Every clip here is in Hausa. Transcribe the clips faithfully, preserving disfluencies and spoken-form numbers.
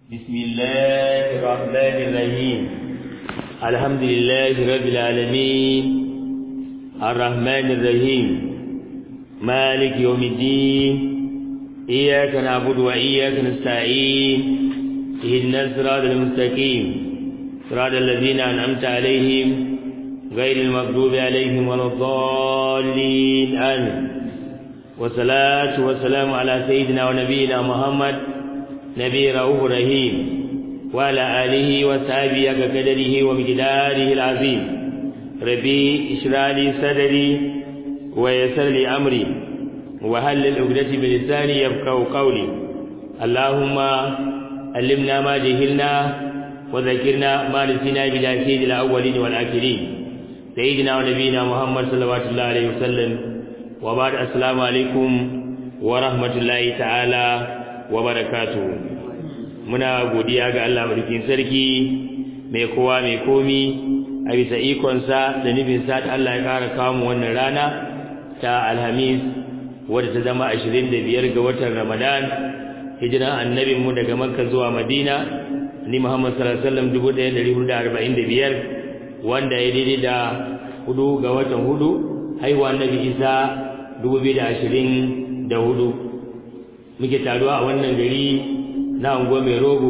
بسم الله الرحمن الرحيم الحمد لله رب العالمين الرحمن الرحيم مالك يوم الدين إياك نعبد وإياك نستعين اهدنا الصراط المستقيم صراط الذين أنعمت عليهم غير المغضوب عليهم ولا الضالين آمين والصلاة والسلام على سيدنا ونبينا محمد نبي رؤوف رحيم وعلى آله وصحبه كقدره ومقداره العظيم ربي اشرح لي صدري ويسر لي أمري وحلل عقدة من لساني يفقهوا قولي اللهم علمنا ما جهلنا وذكرنا ما نسينا بلا سيد الأولين والآخرين سيدنا ونبينا محمد صلوات الله عليه وسلم وبعد السلام عليكم ورحمة الله تعالى wa barakatuhu. Muna godiya ga Allah madaukakin sarki mai kowa mai komi a bisa ikon sa da nufin sa da Allah ya kara kawo mu wannan rana ta Alhamis wadda ta zama ashirin da biyar ga watan Ramadan hijiran annabin mu daga Makka zuwa Madina ni Muhammad sallallahu alaihi wasallam dubu ɗaya da ɗari hudu da arba'in da biyar wanda ya daidai da hudu ga watan hudu haihuwa annabi Isa dubu biyu da ashirin da hudu. Muke taruwa a wannan gari na unguwa mai rogo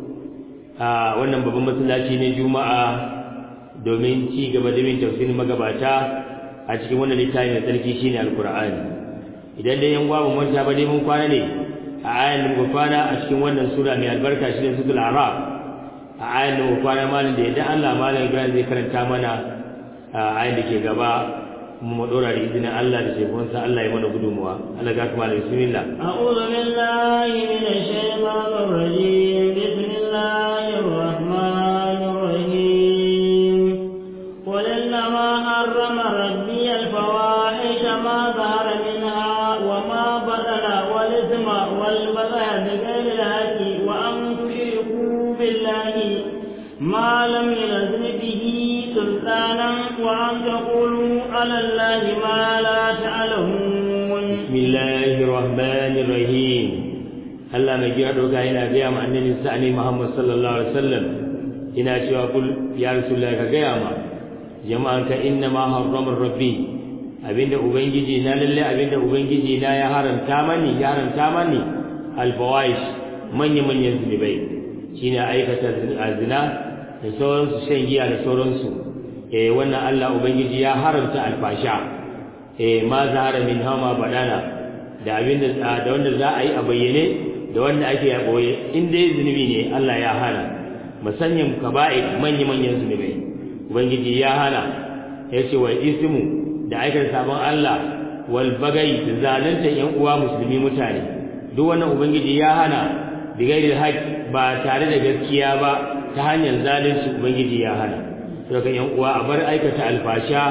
a wannan babban masallaci ne Juma'a domin ci gaba da bin tafsirin magabata a cikin wannan littafin da sarki shine Alkur'ani. Idan dai yan gwa mun manta ba dai mun kwana ne a ayan da muka kwana a cikin wannan sura mai albarka shine suratul A'raf. A ayan da muka kwana malam da idan Allah malam Ibrahim zai karanta mana ayan da ke gaba mu dora da izinin Allah da shekunsa Allah ya mana gudunmuwa. Allah ga kuma bismillah. A'udhu billahi minash shaitanir rajim. Bismillahir rahmanir rahim. Qul innama harrama rabbi al-fawahisha ma dhahara minha wa ma batana wal ithma wal baghy bighayri al-haqqi wa an tushriku billahi ma lam yunzil bihi sultanan wa an taqulu على الله ما لا تعلمون. بسم الله الرحمن الرحيم. الله ما جرى دوغا ina ga ma annabi sa'ani Muhammad sallallahu alaihi wasallam ina cewa kul ya rasulullahi ka ga ma jama'an ka inna ma harrama rabbi abinda ubangiji na lalle abinda ubangiji na ya haramta mani ya haramta mani al-fawaish manya manyan zunubai shine aikata zina da sauransu shan giya da sauransu eh wannan Allah ubangiji ya haramta alfasha eh ma zahara min hama badana da abinda da wanda za a yi a bayyane da wanda ake a boye in dai zunubi ne Allah ya hana musanyin kaba'ir manyan manyan zunubai ubangiji ya hana yace wa ismu da aikar sabon Allah wal bagai da zalunta yan uwa musulmi mutane duk wannan ubangiji ya hana bigairil haqq ba tare da gaskiya ba ta hanyar zalunci ubangiji ya hana daga yan uwa a bar aikata alfasha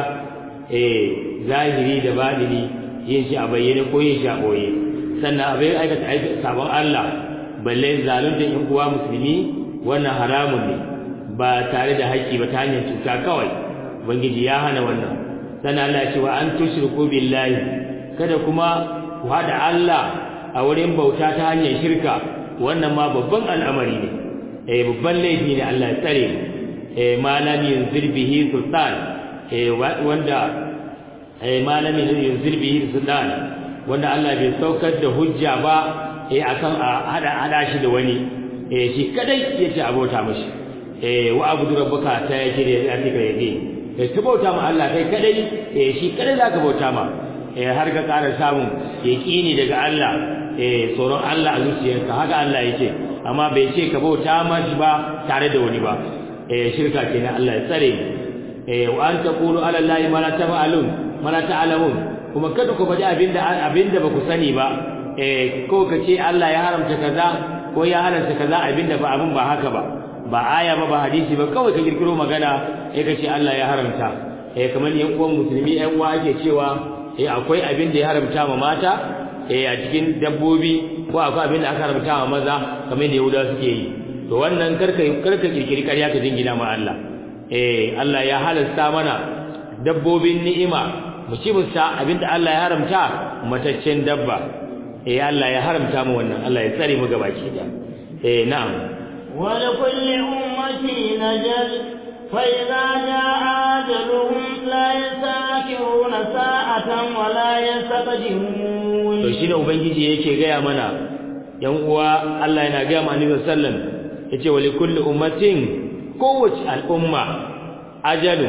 eh zahiri da batini yin shi a bayyane ko yin shi a boye sannan a bai aikata sabon Allah balle zalunta yan uwa musulmi wannan haramun ne ba tare da haƙƙi ba ta hanyar cuta kawai ubangiji ya hana wannan sannan Allah ya ce wa an tushriku billahi kada kuma ku hada Allah a wurin bauta ta hanyar shirka wannan ma babban al'amari ne eh babban laifi ne Allah ya tsare mu eh malami yunzir bihi sultan eh wanda eh malami yunzir bihi sultan wanda Allah bai saukar da hujja ba eh akan a hada hada shi da wani eh shi kadai yace abota mishi eh wa abudu rabbuka ta yake da atika yake eh bauta ma Allah kai kadai eh shi kadai zaka bauta ma eh har ka ƙara samun yaqini daga Allah eh tsoron Allah a zuciyarka haka Allah yake amma bai ce ka bauta mashi ba tare da wani ba eh shirka kenan Allah ya tsare eh wa an taqulu ala allahi ma la ta'lamun ma la ta'lamun kuma kada ku faɗi abinda abinda ba ku sani ba eh ko ka ce Allah ya haramta kaza ko ya haramta kaza abinda ba abin ba haka ba ba aya ba ba hadisi ba kawai ka kirkiro magana eh ka ce Allah ya haramta eh kamar yan uwan musulmi yan uwa ake cewa eh akwai abinda ya haramta ma mata eh a cikin dabbobi ko akwai abinda aka haramta ma maza kamar da Yahudawa suke yi to wannan karka karka kirkiri ƙarya ka jingina ma Allah eh Allah ya halasta mana dabbobin ni'ima mu ci musa abinda Allah ya haramta mataccen dabba eh Allah ya haramta mu wannan Allah ya tsare mu gabaki da eh na'am ولكل أمة نجل فإذا جاء أجلهم لا يستأخرون ساعة ولا يستقدمون. to shine ubangiji yake gaya mana yan uwa Allah yana gaya mana Annabi sallallahu alaihi wasallam yace wa likulli ummatin kowace al'umma ajalu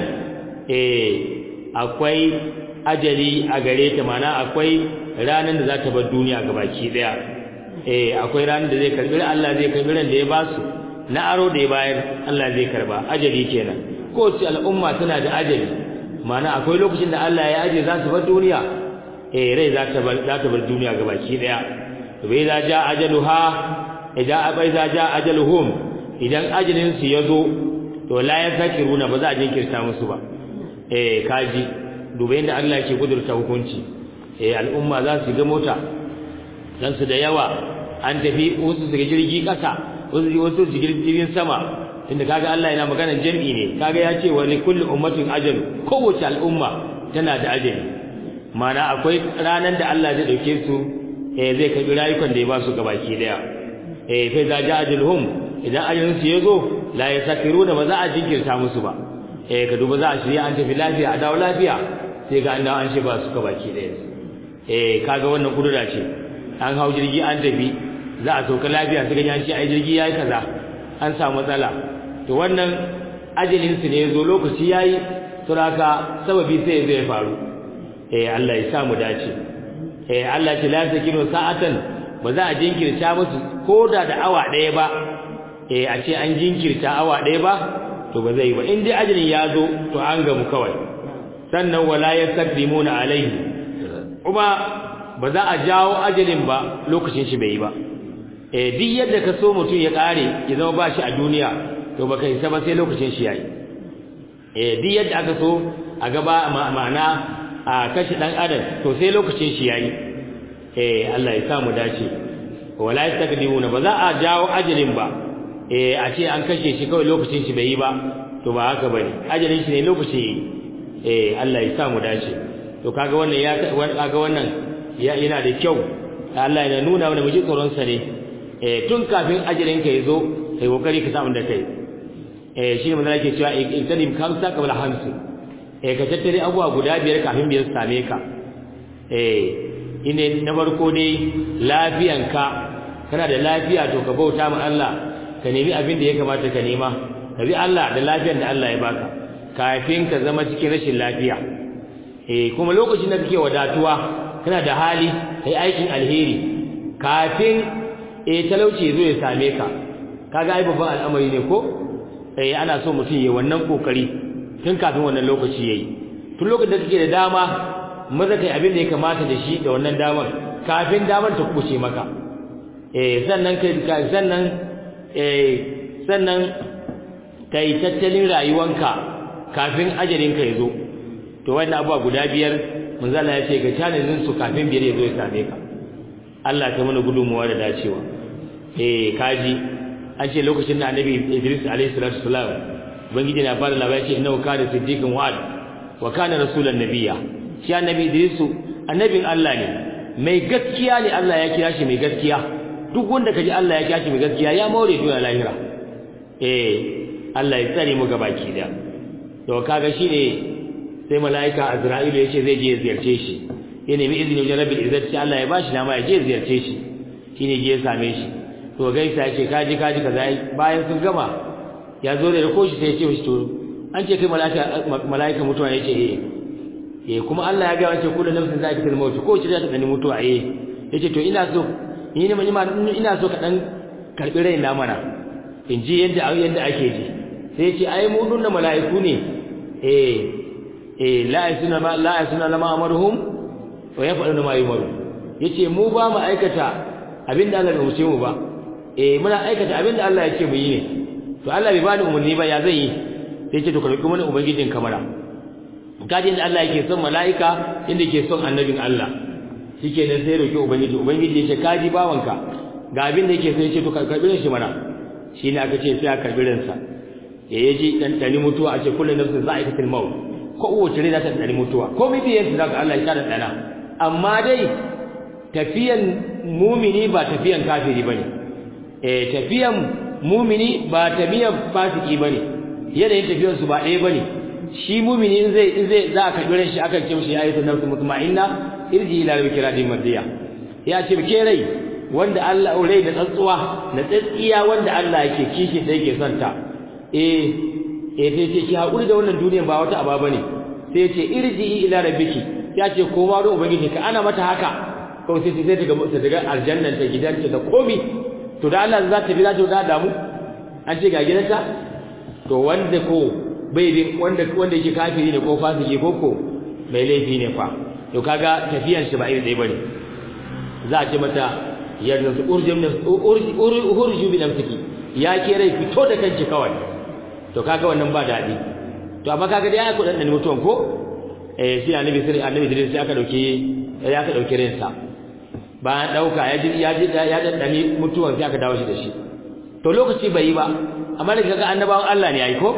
eh akwai ajali a gare ta mana akwai ranar da za ta bar duniya gabaki daya eh akwai ranar da zai karbi Allah zai karbi ran da ya basu na aro da ya bayar Allah zai karba ajali kenan kowace al'umma tana da ajali mana akwai lokacin da Allah ya aje za su bar duniya eh rai za ta bar za ta bar duniya gabaki daya to bai za ja ajaluha idan bai za ja ajaluhum idan ajalin su yazo to la yasakiruna ba za a jinkirta musu ba eh kaji dubai inda Allah yake kudurta hukunci eh al'umma za su ga mota dan su da yawa an tafi wasu su ga jirgi kasa wasu wasu su jirgin sama inda kaga Allah yana maganar jami'i ne kaga ya ce wa likulli ummatin ajal kowace al'umma tana da ajali mana akwai ranan da Allah zai dauke su eh zai kai rayukan da ya ba su gabaki daya eh fa za ja ajaluhum idan ajalin su yazo la yasakiruna ba za a jinkirta musu ba eh ka duba za a shirya an tafi lafiya a dawo lafiya sai ga an dawo an ce ba su gabaki daya eh kaga wannan kudura ce an hau jirgi an tafi za a sauka lafiya sai ga an ce ai jirgi yayi kaza an samu matsala to wannan ajalin su ne yazo lokaci yayi suraka sababi sai zai faru eh Allah ya sa mu dace eh Allah ta la sakinu sa'atan ba za a jinkirta musu koda da awa daya ba eh a ce an jinkirta awa daya ba to ba zai ba in dai ajalin ya zo to an gamu kawai sannan wala yastakdimuna alaihi kuma ba za a jawo ajalin ba lokacin shi bai yi ba eh duk yadda ka so mutum ya kare ya zama ba shi a duniya to baka isa ba sai lokacin shi yayi eh duk yadda aka so a gaba ma'ana a kashi dan adam to sai lokacin shi yayi eh Allah ya sa mu dace wala yastakdimuna ba za a jawo ajalin ba eh a ce an kashe shi kawai lokacin shi bai yi ba to ba haka bane ajalin shi ne lokaci eh Allah ya sa mu dace to kaga wannan ya kaga wannan yana da kyau Allah yana nuna mana miji tsoron sa ne eh tun kafin ajalin ka yazo kai kokari ka samu da kai eh shi ne yake cewa iktadim kamsa qabla hamsi eh ka tattare abuwa guda biyar kafin biyar su same ka eh ine na farko dai lafiyanka kana da lafiya to ka bauta ma Allah ka nemi abin da ya kamata ka nema ka bi Allah da lafiyar da Allah ya baka kafin ka zama cikin rashin lafiya eh kuma lokacin da kake wadatuwa kana da hali kai aikin alheri kafin eh talauci zo ya same ka kaga ai babban al'amari ne ko eh ana so mutum yayi wannan kokari tun kafin wannan lokaci yayi tun lokacin da kake da dama maza kai abin da ya kamata da shi da wannan damar kafin damar ta kuce maka eh sannan kai sannan eh sannan kai tattalin rayuwanka kafin ajalin ka yazo to wannan abuwa guda biyar manzo Allah ya ce ga tanadin su kafin biyar yazo ya same ka Allah ta mana gudunmuwa da dacewa eh kaji an ce lokacin da Annabi Idris alayhi salatu wasalam ubangiji na fara labari ce innahu kana siddiqan wa'ad wa kana rasulan nabiyya shi Annabi Idris annabin Allah ne mai gaskiya ne Allah ya kira shi mai gaskiya duk wanda kaji Allah ya kira shi mai gaskiya ya more duniya lahira eh Allah ya tsare mu gabaki da to kaga shine sai malaika Azra'ilu yace zai je ziyarce shi ya nemi izini wajen Rabbil Izzati Allah ya bashi dama ya je ziyarce shi shine je ya same shi to gaisa yace kaji kaji kaza bayan sun gama ya zo da rako shi sai ya ce shi to an ce kai malaika malaika mutuwa yace eh eh kuma Allah ya ga wace kullu nafsin za'iqatul maut ko ce ta dani mutuwa eh yace to ina so ni ne mani ina so ka dan karbi raina mana in ji yadda yadda ake ji sai yace ai mu dunna malaiku ne eh eh la yasuna ma la yasuna lama amaruhum wa yaf'aluna ma yumaru yace mu ba mu aikata abinda Allah bai wuce mu ba eh muna aikata abinda Allah ya ce mu yi ne to Allah bai bani umarni ba ya zai yi sai yace to karbi mana ubangijin kamara kaji inda Allah yake son malaika inda yake son annabin Allah shikenan sai roki ubangiji ubangiji yace kaji bawanka ga abin da yake so yace to karbi shi mana shine aka ce sai aka karbi ransa eh yaji dan dani mutuwa a ce kullu nafsin za'iqatul maut ko wace rai za ta dani mutuwa ko bibiyan da Allah ya kada dana amma dai tafiyan mumini ba tafiyan kafiri bane eh tafiyan mumini ba tabiyan fasiki bane yanayin tafiyar su ba ɗaya bane shi mumini in zai in zai za ka dore shi akan ce mishi ayatu nafsu mutma'inna irji ila rabbika radin mardiya ya ce ke rai wanda Allah rai da tsantsuwa na tsatsiya wanda Allah yake kishi da yake son ta eh eh sai ce ki hakuri da wannan duniyar ba wata aba bane sai ce irji ila rabbiki ya ce koma da ubangiji ka ana mata haka ko sai sai ta ga ta daga aljannan ta gidanta da komi to da Allah za ta bi za ta damu an ce ga gidanta to wanda ko bai bin wanda wanda yake kafiri ne ko fasiki ko ko mai laifi ne fa to kaga tafiyan shi ba iri dai bane za a ce mata yanzu su urjum nafsi urju bi nafsiki ya ke rai fito da kanki kawai to kaga wannan ba dadi to amma kaga dai ya ku dan mutuwan ko eh shi annabi sai annabi sai aka dauke ya aka dauke ransa bayan dauka ya ji ya ji ya daddani mutuwan sai aka dawo shi da shi to lokaci bai yi ba amma da kaga annabawan Allah ne yayi ko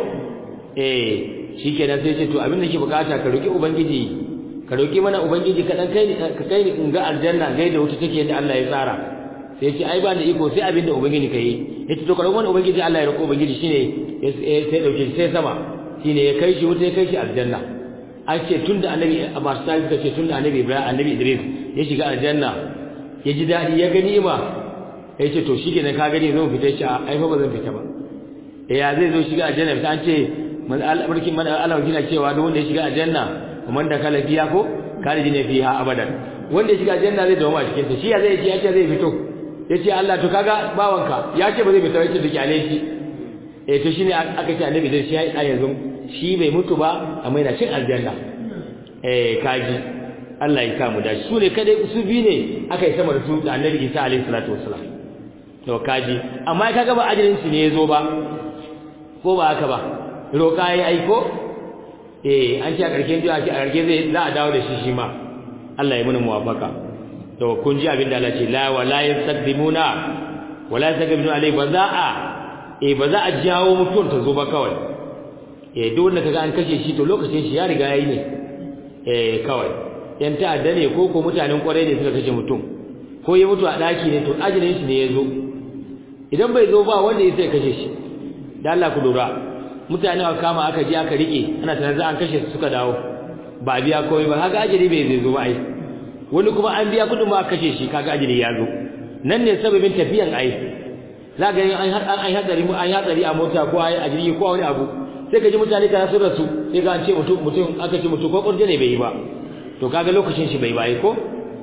eh shikenan sai ce to abin da ke bukata ka roki ubangiji ka roki mana ubangiji ka dan kai ni ka kai ni in ga aljanna gai da wuta take yadda Allah ya tsara sai ce ai ba da iko sai abin da ubangiji kai yace to ka roki mana ubangiji Allah ya roki ubangiji shine sai dauke sai sama shine ya kai shi wuta ya kai shi aljanna an ce tunda annabi Abbas sai ce tunda annabi Ibrahim annabi Idris ya shiga aljanna ya ji dadi ya gani ma yace to shikenan ka gani zan fita shi ai fa ba zan fita ba eh ya zai zo shiga aljanna sai an ce man albarkin man Allah kina cewa duk wanda ya shiga aljanna kuma da kala fiya ko kare ne fiha abadan wanda ya shiga aljanna zai dawo a cikin ta shi ya zai ce ya ce zai fito yace Allah to kaga bawanka ya ce ba zai fita yace da kyale shi eh to shine aka ce annabi dai shi a yanzu shi bai mutu ba amma yana cin aljanna eh kaji Allah ya kamu da su ne kadai su bi ne aka yi sama da su da annabi Isa alaihi salatu wassalam to kaji amma kaga ba ajalin shi ne yazo ba ko ba haka ba roka yayi aiko eh an ce a karken jiya a karke zai za a dawo da shi shi ma Allah ya muna muwafaka to kun ji abin da Allah ce la wala yastaqdimuna wala yastaqdimuna alai baza'a eh ba za a jawo mutum ta zo ba kawai eh duk wanda kaga an kashe shi to lokacin shi ya riga yayi ne eh kawai yan ta'adda ne ko ko mutanen kwarai ne suka kashe mutum ko ya mutu a daki ne to ajalin shi ne yazo idan bai zo ba wanda ya sai kashe shi da Allah ku lura mutane aka kama aka je aka rike ana tunanin za an kashe su suka dawo ba biya komai ba kaga ajali bai zai zo ba ai wani kuma an biya kudin ma aka kashe shi kaga ajali ya zo nan ne sababin tafiyan ai za ga an an hadari mu an hadari a mota ko ai a jirgi ko wani abu sai ka ji mutane kana su rasu sai ga an ce mutum mutum aka ce mutum ko kurje ne bai yi ba to kaga lokacin shi bai bai ko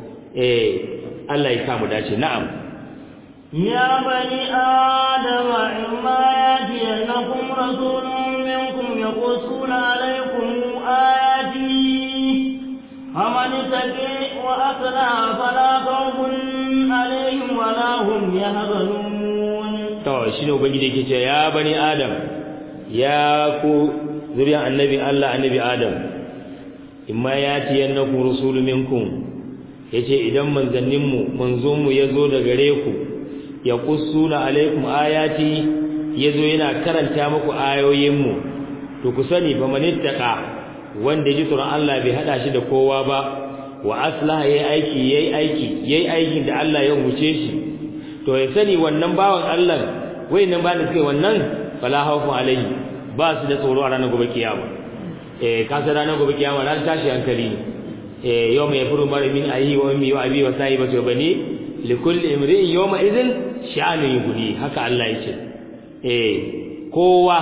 eh Allah ya samu dace na'am ya bani adama imma yatinakum rasulun minkum yaqussuna alaykum ayati faman taqi wa asla fala khawfun alayhim wa la hum yahzanun to shine ubangiji yake ce ya bani adam ya ku zuriya annabi Allah annabi adam imma yatinakum rasulun minkum yace idan manzanninmu manzonmu yazo da gare ku ya qussuna alaikum ayati yazo yana karanta muku ayoyinmu to ku sani fa manittaka wanda ji tsoron Allah bai hada shi da kowa ba wa aslaha yayi aiki yayi aiki yayi aikin da Allah ya huce shi to ya sani wannan bawan Allah wayannan ba da suke wannan fala hawfu alaihi ba su da tsoro a ranar gobe kiyama eh kasa ranar gobe kiyama ran tashi hankali eh yawma yafuru mar min ayi wa ummi wa abi wa sahibati wa bani likulli imri'in yawma idhin sha'anu yughni haka Allah yace eh kowa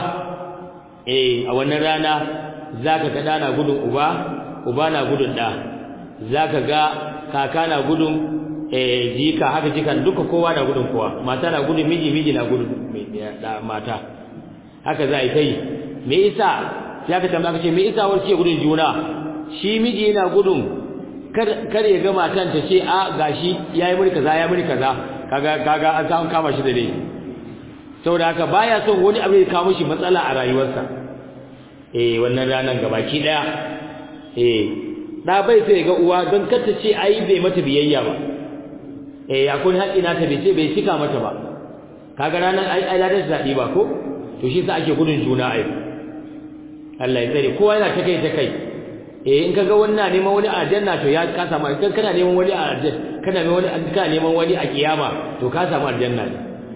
eh a wannan rana zaka ga dana gudun uba uba na gudun da zaka ga kaka na gudun eh jika haka jikan duka kowa na gudun kowa mata na gudun miji miji na gudun da mata haka za a yi me yasa zaka tambaya kace me yasa wace gudun juna shi miji yana gudun kar ya ga matan ta ce a gashi yayi muri kaza yayi muri kaza kaga kaga an san kama shi da dai saboda haka baya son wani abu ya kawo shi matsala a rayuwarsa eh wannan ranan gabaki daya eh da bai sai ga uwa don kar ta ce ai bai mata biyayya ba eh akwai haƙi na ta bai ce bai cika mata ba kaga ranan ai ai ladan zabi ba ko to shi sa ake gudun juna ai Allah ya tsare kowa yana ta kai ta kai eh in kaga wannan neman wani aljanna to ya ka samu kan kana neman wani aljanna kana neman wani kana neman wani a kiyama to ka samu aljanna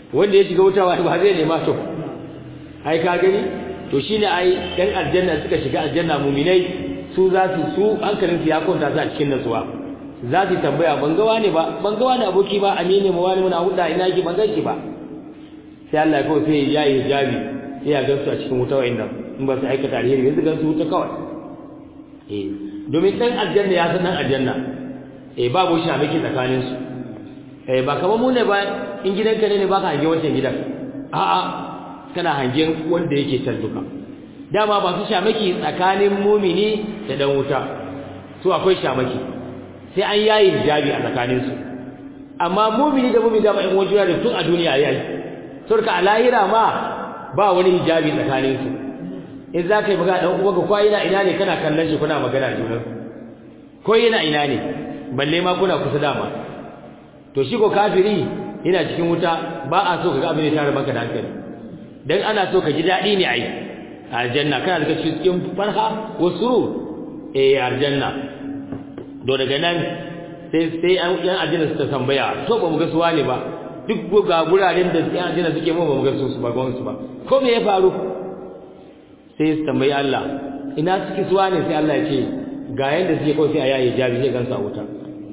wanda ya shiga wuta ba zai nema to ai ka gani to shine ai dan aljanna suka shiga aljanna mu'minai su za su su hankalin su ya kwanta su a cikin nasuwa za su tambaya ban ga wani ba ban ga wani aboki ba amine mu wani muna huda ina ki ban ganki ba sai Allah kawai sai ya yi hijabi sai ya gansu a cikin wuta wa'annan in ba su aikata alheri ba su gansu wuta kawai eh domin dan aljanna ya san dan aljanna eh babu shamaki tsakanin su eh ba kamar mu ne ba in gidanka ne ba ka hange wancan gidan a'a kana hangen wanda yake tantuka dama ba su shamaki tsakanin mumini da dan wuta su akwai shamaki sai an yayi hijabi a tsakanin su amma mumini da mumini da ba in wajira da tun a duniya yayi saboda a lahira ma ba wani hijabi tsakanin su in za ka yi magana dan uwanka ko ina ina ne kana kallon shi kuna magana junan ko ina ina ne balle ma kuna kusa dama to shi ko kafiri yana cikin wuta ba a so kaga abin da tare maka da hankali dan ana so ka ji dadi ne ai aljanna kana daga cikin farha wa surur eh aljanna do daga nan sai sai an yan aljanna su ta tambaya to ba mu ga suwa ne ba duk ga guraren da yan aljanna suke mu ba mu ga su ba gon su ba ko me ya faru sai su tambayi Allah ina suke suwa ne sai Allah ya ce ga yanda suke ko sai a yayi jabi sai gansu a wuta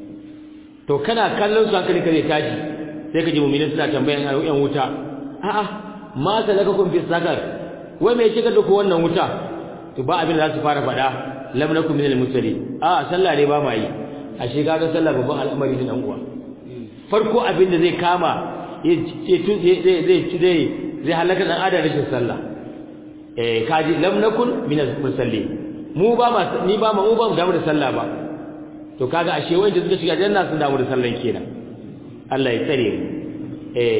to kana kallon su hankali ka zai tashi sai ka ji mu'minin suna tambayan yan wuta a'a ma salakakum fi sakar wai me yake da ku wannan wuta to ba abin da za su fara fada lam nakum minal musallin a sallah ne ba ma yi a shiga ga sallah babban al'amari ne dan uwa farko abin da zai kama zai zai zai zai halaka dan adam rashin sallah eh kaji lam nakun minal musallin mu ba ma ni ba ma mu ba mu damu da sallah ba to kaga ashe wanda suka shiga janna sun damu da sallan kenan Allah ya tsare mu eh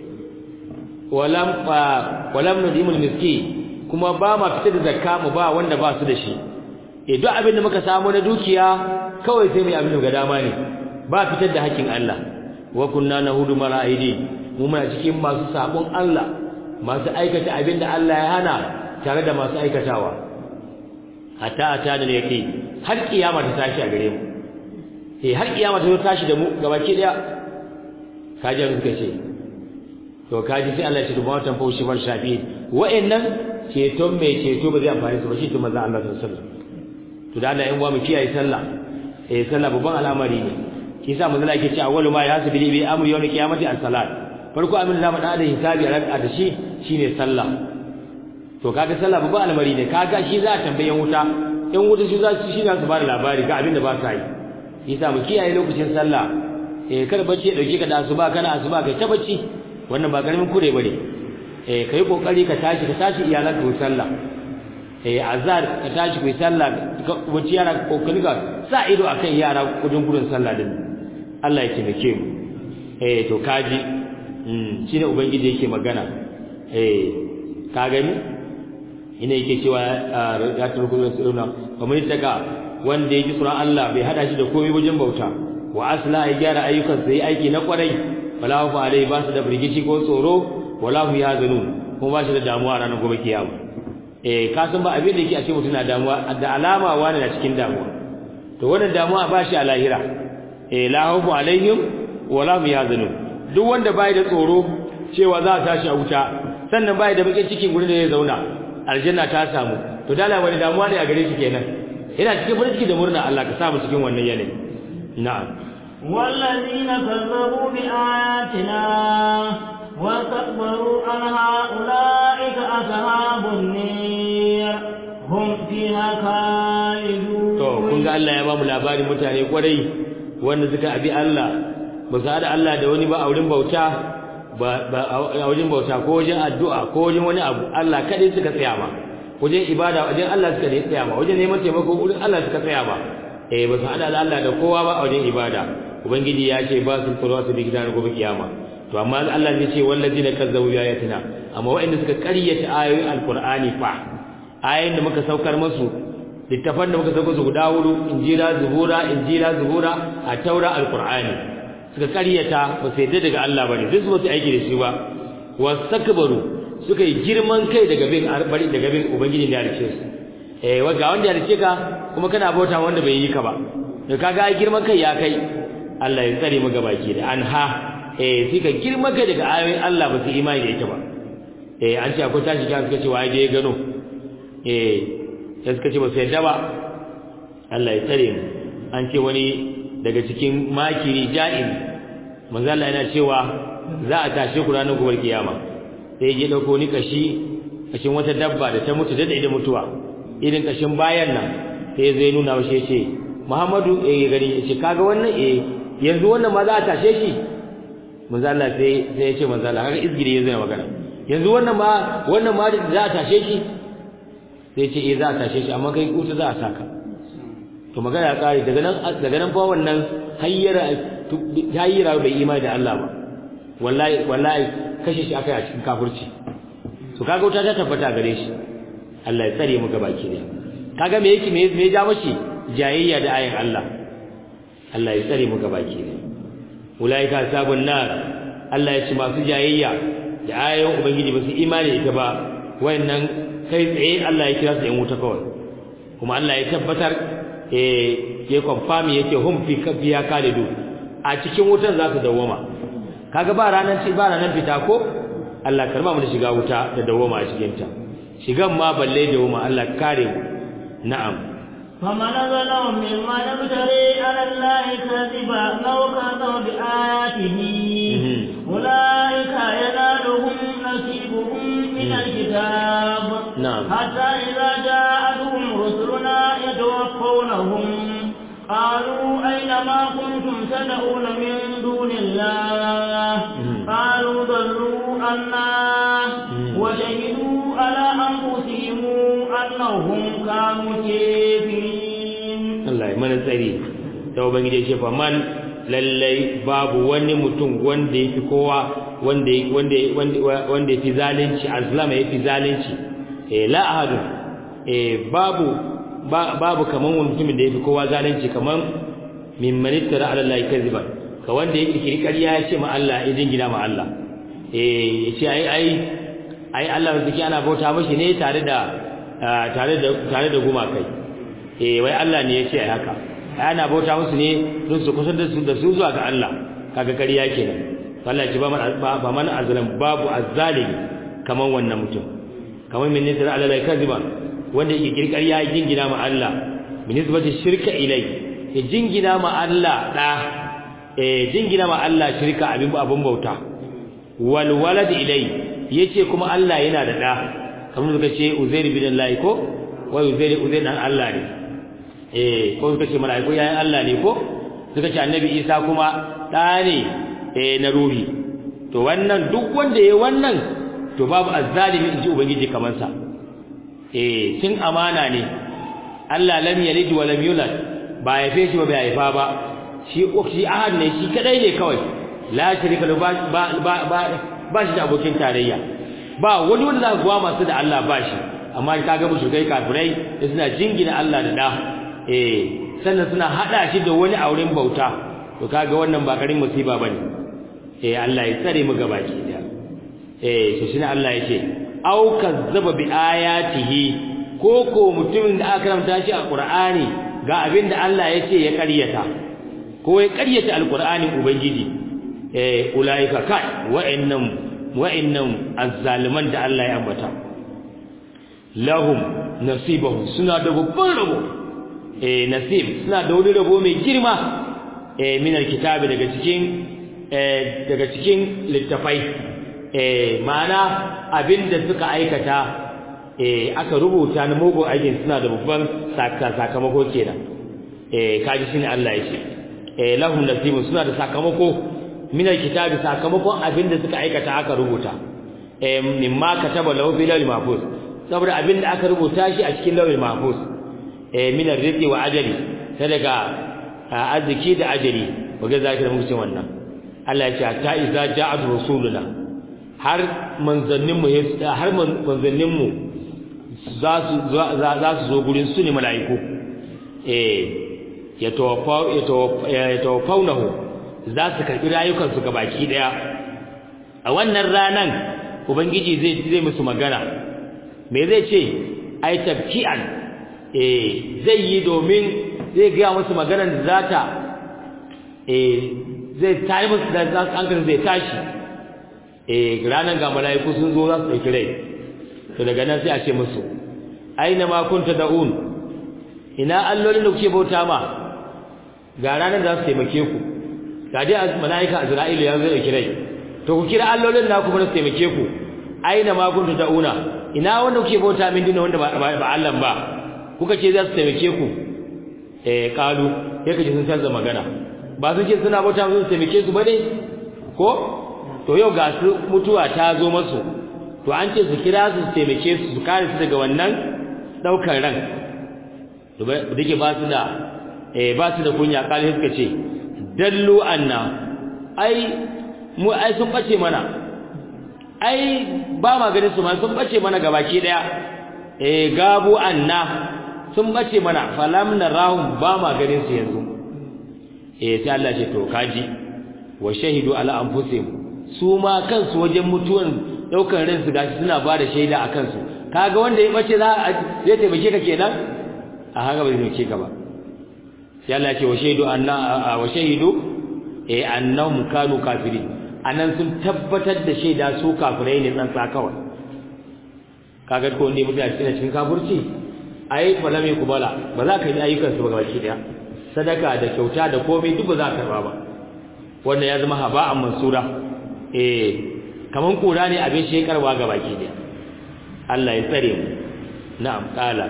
walam walam nudimul miski kuma ba ma fitar da zakka mu ba wanda ba su da shi eh duk abin da muka samu na dukiya kawai sai mu abin da ga dama ne ba fitar da hakkin Allah wa kunna nahudu malaidi mu muna cikin masu sabon Allah masu aikata abin da Allah ya hana tare da masu aikatawa hatta ata da yake har kiyama ta tashi a gare mu eh har kiyama ta tashi da mu gabaki daya kaje suka ce to kaji sai Allah ya ce dubawa tan faushi bar shafi wa'annan ceton mai ceto ba zai amfani su ba shi to manzo Allah sallallahu alaihi wasallam to da Allah in wa mu kiyaye sallah eh sallah babban al'amari ne kisa manzo Allah yake cewa awwalu ma yahsabu bi amri yawm qiyamati as-salat farko amin da da da hisabi a da shi shine sallah to kaga sallah babban al'amari ne kaga shi za a tambayen wuta in wuta shi za su shi za su ba da labari ga abin da ba sa yi kisa mu kiyaye lokacin sallah eh kar bacci ya dauke ka da asuba kana asuba kai ta bacci wannan ba karamin kure bane eh kai kokari ka tashi ka tashi iyalan ka sallah eh azar ka tashi ku sallah wacce yara kokari ka sa ido akan yara kudin gudun sallah din Allah ya taimake mu eh to kaji mm shine ubangiji yake magana eh ka gani ina yake cewa ya turku sunna kamar taka wanda yake tsoron Allah bai hada shi da komai wajen bauta wa asla ya gyara ayyukan sai aiki na kwarai wala fa alai ba su da birgici ko tsoro wala hu yazunun kuma ba shi da damuwa ranar gobe kiyama eh ka san ba abin da yake a ce mutuna damuwa da alama wani na cikin damuwa to wannan damuwa ba shi a lahira eh la hawfu alaihim wala hum yazunun duk wanda bai da tsoro cewa za a tashi a wuta sannan bai da bakin cikin gurin da ya zauna aljanna ta samu to dala wani damuwa ne a gare shi kenan ina cikin farin ciki da murna Allah ka sa mu cikin wannan yanayi na'am والذين كذبوا بآياتنا واستكبروا عنها أولئك أصحاب النار هم فيها خالدون to kun ga Allah ya ba mu labarin mutane kwarai wanda suka abi Allah ba su hada Allah da wani ba a wurin bauta ba a wajen bauta ko wajen addu'a ko wajen wani abu Allah kadai suka tsaya ma wajen ibada wajen Allah suka tsaya ma wajen neman taimako wurin Allah suka tsaya ma eh ba su hada Allah da kowa ba a wajen ibada ubangiji ya ce ba su tsoro su bi gidan gobe kiyama to amma Allah ne ce wallazina kazzabu bi ayatina amma wa'anda suka ƙaryata ayoyin alqur'ani fa ayoyin da muka saukar musu littafan da muka saukar su guda hudu injila zabura injila zabura a taura alqur'ani suka ƙaryata ba sai da daga Allah bane duk su aiki da shi ba wastakbaru suka yi girman kai daga bin arbari daga bin ubangiji da ya rice su eh waga wanda ya rice ka kuma kana bauta wanda bai yi ka ba to kaga ai girman kai ya kai Allah ya tsare mu gabaki da anha eh suka girma kai daga ayoyin Allah ba su imani da ita ba eh an ce akwai tashi kan suka ce wa ya gano eh sai suka ce ba su yadda ba Allah ya tsare mu an ce wani daga cikin makiri ja'in manzo Allah yana cewa za a tashe ku ranar gobe kiyama sai ya dauko ni kashi kashin wata dabba da ta mutu da da mutuwa irin kashin bayan nan sai zai nuna wa shi ce Muhammadu eh gani yace kaga wannan eh yanzu wannan ma za a tashe shi manzo Allah sai sai ya ce manzo Allah kaga izgiri yazo magana yanzu wannan ma wannan ma za a tashe shi sai ce eh za a tashe shi amma kai kuta za a saka to magana ya kare daga nan daga nan fa wannan hayyara hayyara bai imani da Allah ba wallahi wallahi kashe shi akai a cikin kafirci to kaga wuta ta tabbata gare shi Allah ya tsare mu gabaki ne kaga me yake me me ja mashi jayayya da ayin Allah Allah ya tsare mu gabaki ne ulaika sabun nar Allah ya ci masu jayayya da ayoyin ubangiji ba su imani ita ba wayannan kai tsaye Allah ya kira su yan wuta kawai kuma Allah ya tabbatar eh ya confirm yake hum fi kafiya kalidu a cikin wutan za su dawoma kaga ba ranan ci ba ranan fita ko Allah karba mu da shiga wuta da dawoma a cikin ta shigan ma balle dawoma Allah kare mu na'am فمن ظلم ممن يفتري على الله كذبا أو كذب بآياته أولئك ينالهم نصيبهم من الكتاب نعم حتى إذا جاءتهم رسلنا يتوفونهم قالوا أين ما كنتم تدعون من دون الله قالوا ضلوا عنا وشهدوا على أنفسهم أنهم كانوا كافرين الله يمنع tsari da ubangiji ce fa man lallai babu wani mutum wanda yake kowa wanda wanda wanda yake zalunci azlama yake zalunci eh la ahadu eh babu babu kaman wani mutumin da yake kowa zalunci kaman mimman ittara ala Allah kaziba ka wanda yake kiri ƙarya ya ce ma Allah ya jingina ma Allah eh yace ai ai ai Allah zaki ana bauta mashi ne tare da tare da tare da gumakai eh wai Allah ne yace ai haka ana bauta musu ne don su kusa da su da su zuwa ga Allah kaga ƙarya kenan wallahi ji ba man ba man azlam babu azzalimi kaman wannan mutum kaman min nisra ala la kaziba wanda yake kirkariya ya jingina ma Allah min nisbati shirka ilai ya jingina ma Allah da eh jingina ma Allah shirka abin abun bauta wal walad ilai yace kuma Allah yana da da kamar suka ce Uzair bin Allah ko wai Uzair Uzair dan Allah ne eh ko suka ce malaiku yayin Allah ne ko suka ce annabi Isa kuma da ne eh na ruhi to wannan duk wanda yayi wannan to babu azzalimi inji ubangiji kaman sa eh cin amana ne Allah lam yalid wa lam yulad ba ya feshi ba bai haifa ba shi shi ahad ne shi kadai ne kawai la sharika lahu ba ba ba shi da abokin tarayya ba wani wanda zaka gwa masu da Allah ba shi amma kaga mushrikai kafirai da suna jingina Allah da da eh sannan suna hada shi da wani auren bauta to kaga wannan ba karin musiba bane eh Allah ya tsare mu gabaki da eh to shine Allah yake au kazzaba bi ayatihi ko ko mutumin da aka karanta shi a Qur'ani ga abin da Allah yace ya ƙaryata ko ya ƙaryata alqur'ani ubangiji eh ulaika kai wa'annam wa'annam azzaliman da Allah ya ambata lahum nasibuhum suna da babban rabo eh nasib suna da wani rabo mai girma eh min alkitabi daga cikin eh daga cikin littafai eh ma'ana abinda suka aikata eh aka rubuta na mugun aikin suna da babban sakamako kenan eh kaji shine Allah yake eh lahum nasibun suna da sakamako min alkitabi sakamakon abinda suka aikata aka rubuta eh mimma kataba lahu fil lawhil mahfuz saboda abinda aka rubuta shi a cikin lawhil mahfuz eh min arrizqi wa ajali sai daga arziki da ajali waga zaka muku cin wannan Allah ya ce ta iza ja'at rusuluna har manzanninmu har manzanninmu za su za su zo gurin su ne mala'iku eh ya tawaffa ya tawaffaunahu za su karbi rayukan su gabaki daya a wannan ranan ubangiji zai zai musu magana me zai ce ai tabki'an eh zai yi domin zai ga musu maganar da zata eh zai tayi musu da hankalin zai tashi eh ranan ga malaiku sun zo za su dauki rai to daga nan sai a ce musu aina ma kunta da'un ina allolin da kuke bauta ma ga ranan za su taimake ku ga dai malaika Azra'ilu ya zo dauki rai to ku kira allolin naku ba su taimake ku aina ma kunta da'una ina wanda kuke bauta min dinna wanda ba Allah ba kuka ce za su taimake ku eh kalu sai kaje sun canza magana ba su ce suna bauta su taimake su bane ko to yau ga su mutuwa ta zo masu to an ce su kira su taimake su su kare su daga wannan daukar ran to ba dake ba su da eh ba su da kunya kalu suka ce dallu anna ai mu ai sun bace mana ai ba ma ganin su ma sun bace mana gabaki daya eh gabu anna sun bace mana falam narahum ba ma ganin su yanzu eh sai Allah ce to kaji wa shahidu ala anfusihim su ma kansu wajen mutuwan daukar ran su gashi suna ba da shaida a kansu kaga wanda ya bace za zai taimake ka kenan a haka ba zai taimake ka ba sai Allah ce wa shahidu anna wa shahidu eh annahum kanu kafirin anan sun tabbatar da shaida su kafirai ne dan kawai kaga ko ne mutum a cikin cikin kafirci ai falame kubala ba za ka yi ayyukan su ba gaba ki daya sadaka da kyauta da komai duk ba za ka karba ba wannan ya zama haba'an mansura eh kaman kura ne abin shekarwa gaba ki daya Allah ya tsare mu na'am qala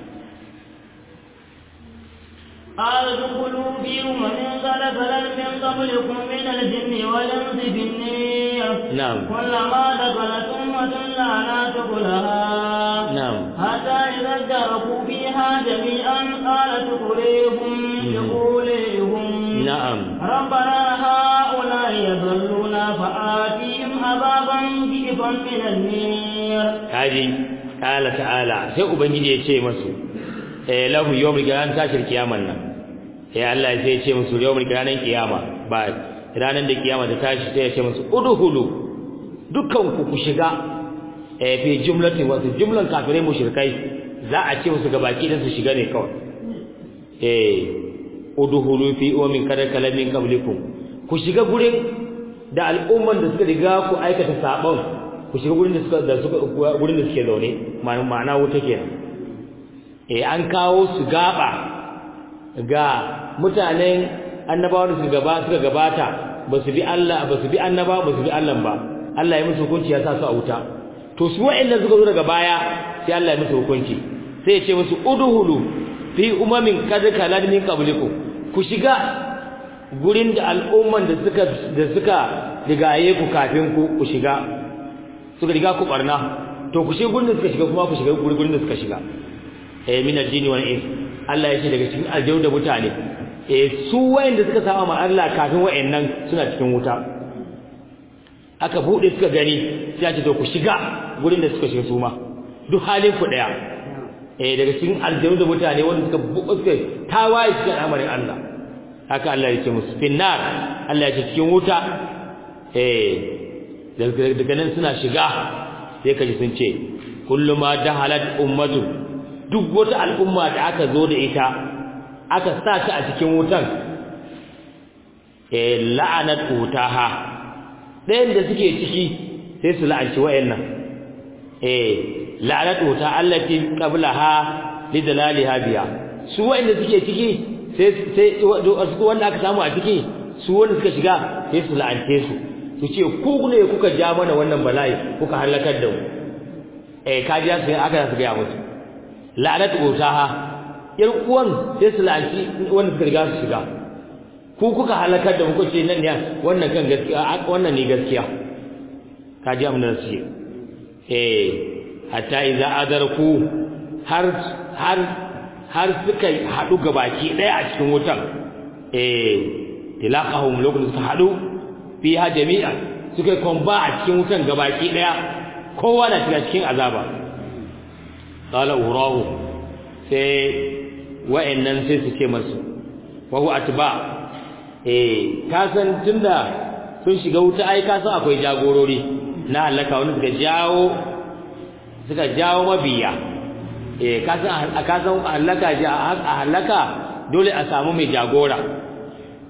أَدْخُلُوا فِي أُمَمٍ قَدْ خَلَتْ مِن قَبْلِكُم مِّنَ الْجِنِّ وَالْإِنسِ فِي النِّيرِ نعم كُلَّمَا دَخَلَتْ أُمَّةٌ لَعَنَتْ أُخْرَاهَا نعم حَتَّى إِذَا ادَّارَكُوا فِيهَا جَمِيعًا قَالَتْ أُخْرَاهُمْ لِأُولِيهِمْ نعم رَبَّنَا هَٰؤُلَاءِ يَضَلُّونَا فَآتِهِمْ عَذَابًا ضِعْفًا مِّنَ النِّيرِ kaji qala ta'ala sai ubangiji ya ce musu eh lahu yawmul qiyamah tashir kiyaman nan eh Allah sai ya ce musu yawmul qiyamah kiyama ba ranan da kiyama ta tashi sai ya ce musu udhulu dukkan ku ku shiga eh fi jumlatin wasu jumlan kafirai mushrikai za a ce musu gabaki dan su shiga ne kawai eh udhulu fi umin kada kalamin qablikum ku shiga gurin da al'umman da suka riga ku aikata sabon ku shiga gurin da suka da suka gurin da suke zaune ma'ana wuta kenan eh an kawo su gaba ga mutanen annabawa da suka gaba suka gabata basu bi Allah basu bi annabawa basu bi Allah ba Allah ya musu hukunci ya sa su a wuta to su wa'anda suka zo daga baya sai Allah ya musu hukunci sai ya ce musu udhulu fi umamin kad kalad min qablikum ku shiga gurin da al'umman da suka da suka rigaye ku kafin ku ku shiga suka riga ku barna to ku shiga gurin da suka shiga kuma ku shiga gurin da suka shiga eh min aljini wal ins Allah ya ce daga cikin aljau da mutane eh su wayanda suka saba ma Allah kafin wayennan suna cikin wuta aka bude suka gani sai ya ce to ku shiga gurin da suka shiga su ma duk halin ku daya eh daga cikin aljau da mutane wanda suka suka tawaye cikin al'amarin Allah haka Allah ya ce musu finnar Allah ya ce cikin wuta eh daga nan suna shiga sai kaji sun ce kullu ma dahalat ummatu duk wata al'umma da aka zo da ita aka sa ta a cikin wutan eh la'anat utaha ɗayan da suke ciki sai su la'anci wayannan eh la'anat uta allati qablaha lidalaliha biya su wayanda suke ciki sai sai wanda aka samu a ciki su wanda suka shiga sai su la'ance su su ce ku ne kuka ja mana wannan bala'i kuka halakar da mu eh kaji sai aka su ga musu la'anat utaha yar uwan sai su la'anci wanda suka riga su shiga ku kuka halakar da mu kuce nan ne wannan kan gaskiya wannan ne gaskiya kaji amna su eh hatta idza adarku har har har suka hadu gabaki daya a cikin wutan eh tilaqahum lokacin suka hadu fiha jami'an suka komba a cikin wutan gabaki daya kowa na cikin azaba qala urahu sai wa'annan sai su ce masu wa huwa atba eh ka san tunda sun shiga wuta ai ka san akwai jagorori na halaka wani suka jawo suka jawo mabiya eh ka san ka san halaka ja a halaka dole a samu mai jagora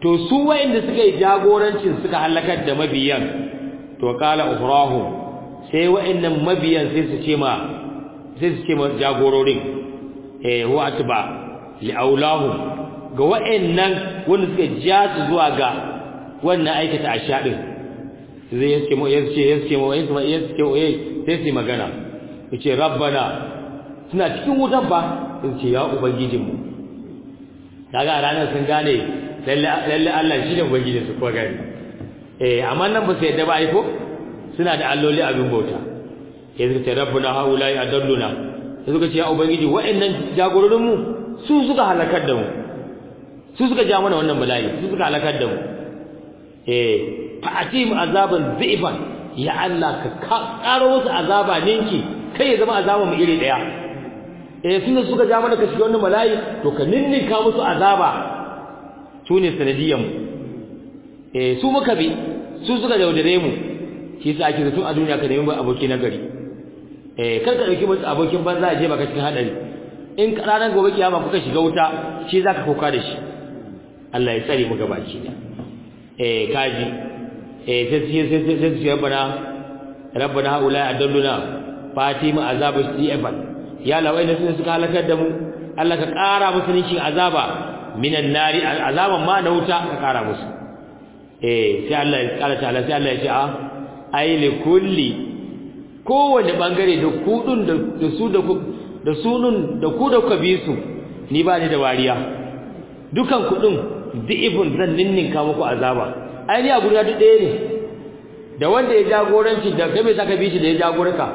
to su wayanda suka yi jagorancin suka halakar da mabiyan to qala ukhrahum sai wayannan mabiyan sai su ce ma sai su ce ma jagororin eh huwa atba li aulahum ga wayannan wanda suka ja su zuwa ga wannan aikata ashadin zai yace mu yace yace mu yace yace sai su magana yace rabbana suna cikin wutar ba yace ya ubangijinmu daga ranar sun gane lalle lalle Allah shi ne ubangijin su ko gani eh amma nan ba sai yadda ba ai ko suna da alloli abin bauta yanzu ce rabbuna haulai adalluna sai suka ce ya ubangiji wa'annan jagororin mu su suka halakar da mu su suka ja mana wannan bala'i su suka halakar da mu eh fa'atim azaban dhi'fan ya Allah ka karo wasu azaba ninki kai ya zama azaba mu iri daya eh tunda suka ja mana ka shiga wannan bala'i to ka ninnika musu azaba tune sanadiyan mu eh su muka bi su suka yaudare mu shi yasa ake zato a duniya ka nemi aboki na gari eh kar ka dauki mutu abokin banza ya je baka cikin hadari in ranar gobe kiyama kuka shiga wuta shi zaka koka da shi Allah ya tsare mu gabaki da eh kaji eh sai sai sai sai sai rabbana rabbana haula adalluna fatima azabu si'ban ya lawai da suka halakar da mu Allah ka kara musu nishin azaba minan nari azaban ma na wuta ka kara musu eh sai Allah ya kara ta Allah sai Allah ya ce a ai li kulli kowanne bangare da kudun da su da ku da sunun da ku da ku bi su ni ba ni da wariya dukan kudin di'ibun zan ninninka muku azaba ai ni a guri duk ɗaya ne da wanda ya jagoranci da kai me saka bi shi da ya jagoraka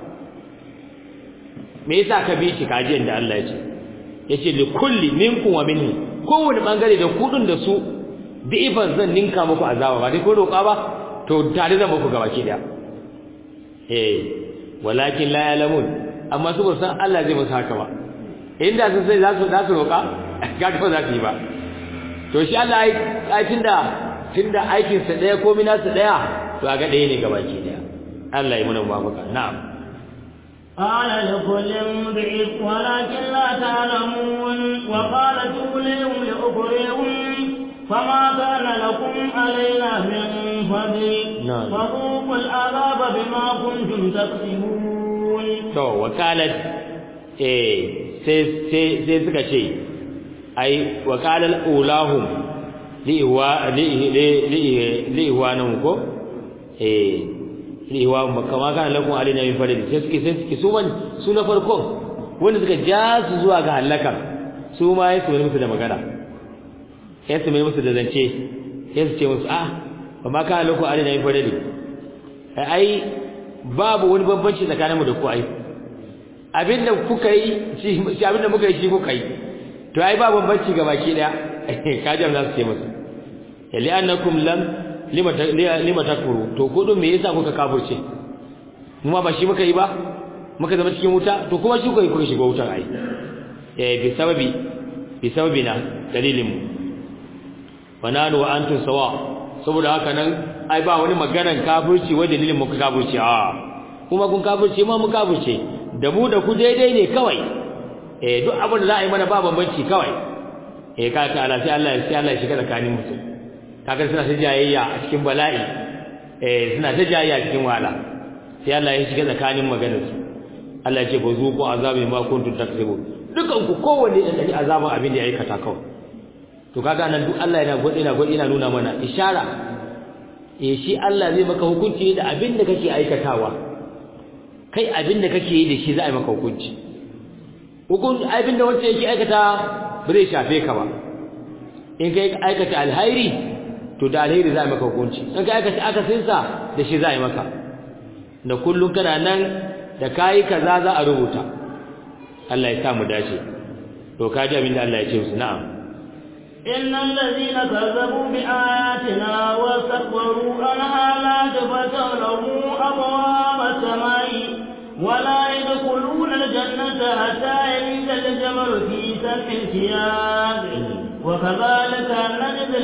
me yasa ka bi shi kaji da Allah ya ce yace li kulli minkum wa minhu kowanne bangare da kudin da su di'ibun zan ninka muku azaba ba dai ko roƙa ba to tare da muku gabaki daya eh walakin la ya'lamun amma su san Allah zai musu haka ba inda sun sai za su za su roƙa ga ko za su yi ba to shi Allah ai ai tunda tunda aikin sa daya ko mina sa daya to ga daya ne gabaki daya Allah ya muna mafaka na'am قال لكل ضعيف ولكن لا تعلمون وقال تولهم لأخرهم فما كان لكم علينا من فضل فذوقوا العذاب بما كنتم تكسبون تو وقالت eh sai sai sai suka ce ai waqalal ulahum liwa li li liwa nan ko eh liwa kama kana lakum alina min fadli sai suke sai suke su man su na farko wanda suka ja su zuwa ga halaka su ma yasu musu da magana yasu musu da zance yasu ce musu ah kama kana lakum alina min fadli ai babu wani bambanci tsakaninmu da ku ai abinda kuka yi shi abinda muka yi shi kuka yi to ai ba bambanci ga baki daya kajam za su ce musu li annakum lam lima lima takfuru to kudin me yasa kuka kafirce kuma ba shi muka yi ba muka zama cikin wuta to kuma shi kuka yi kuka shiga wutar ai eh bi sababi bi sababina dalilin mu wa nanu wa antum sawa saboda haka nan ai ba wani maganar kafirci wa dalilin mu ka kafirce a kuma kun kafirce ma mu kafirce da mu da ku daidai ne kawai eh duk abin da za a yi mana ba bambanci kawai eh ka ta Allah sai Allah sai Allah ya shiga tsakanin mu kaga suna ta jayayya a cikin bala'i eh suna ta jayayya a cikin wahala sai Allah ya shiga tsakanin maganar su Allah ya ce ba zuku azabi ma kuntum takzibun dukan ku kowanne da dani azaban abin da ya aikata kawai to kaga nan duk Allah yana gwadi yana gwadi yana nuna mana ishara eh shi Allah zai maka hukunci da abin da kake aikatawa kai abin da kake yi da shi za a yi maka hukunci hukun abin da wanda yake aikata ba zai shafe ka ba in kai aikata alhairi to da alhairi za a yi maka hukunci in kai aikata akasin sa da shi za a yi maka da kullun kana nan da kai kaza za a rubuta Allah ya sa mu dace to kaji abin da Allah ya ce musu na'am innal ladhina kazzabu bi ayatina wa sakbaru anha la tabtalahu abwaab as-samai ولا يدخلون الجنة حتى يلج الجمل في سم الخياط وكذلك نجزي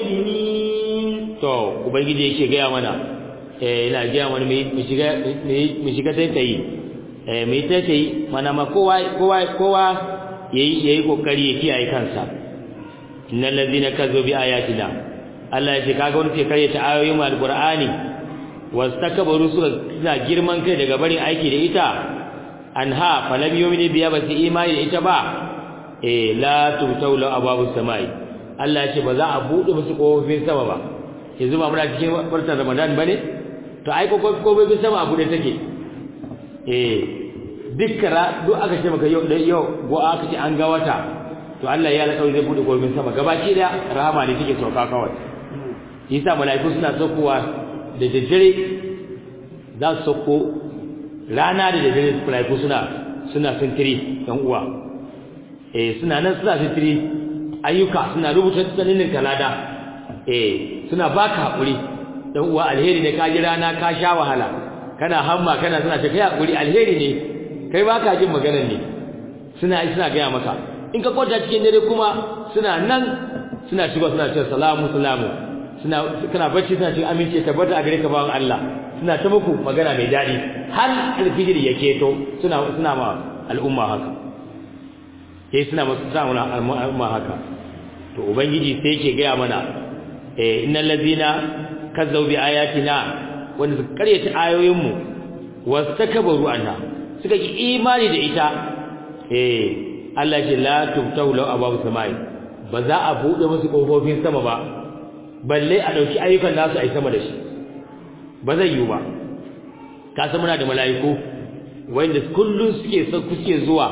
المجرمين to ubangiji yake ga mana eh ina ga mana mu shiga mu shiga tayi eh mu tayi mana ma kowa kowa kowa yayi yayi kokari ya kiyaye kansa innal ladina kazzabu bi ayatina Allah ya ce kaga wani ke karyata ayoyin alqur'ani wastakbaru suna girman kai daga barin aiki da ita anha falam yu'minu biya ba su imani da ita ba eh la tutawla ababus samai Allah ya ce ba za a bude musu kofofin sama ba yanzu ba muna cikin barkar Ramadan bane to ai kofofin sama a bude take eh dukkara duk aka ce maka yau yau go aka ce an ga wata to Allah ya alƙawari zai bude kofofin sama gabaki da rahama ne take sauka kawai yasa malaiku suna saukowa da daddare za su sauko rana da daddare malaiku suna suna sintiri dan uwa eh suna nan suna sintiri ayyuka suna rubuta tsanin kalada eh suna baka hakuri dan uwa alheri ne ka ji rana ka sha wahala kana hamma kana suna ta kai hakuri alheri ne kai baka jin maganar ne suna suna ga maka in ka kwanta cikin dare kuma suna nan suna shiga suna cewa salamu salamu suna kana bacci suna cikin aminci tabbata a gare ka bawan Allah suna ta muku magana mai dadi har alfijir yake to suna suna ma al'umma haka sai suna musu samu al'umma haka to ubangiji sai yake ga mana eh innal ladina kazzabu bi ayatina wanda suka karyata ayoyin mu wastakbaru anha suka ki imani da ita eh Allah ya la tubtahu law ababu samai ba za a bude musu kofofin sama ba balle a dauki ayyukan nasu ai sama da shi ba zai yi ba ka san muna da mala'iku wanda kullun suke suke zuwa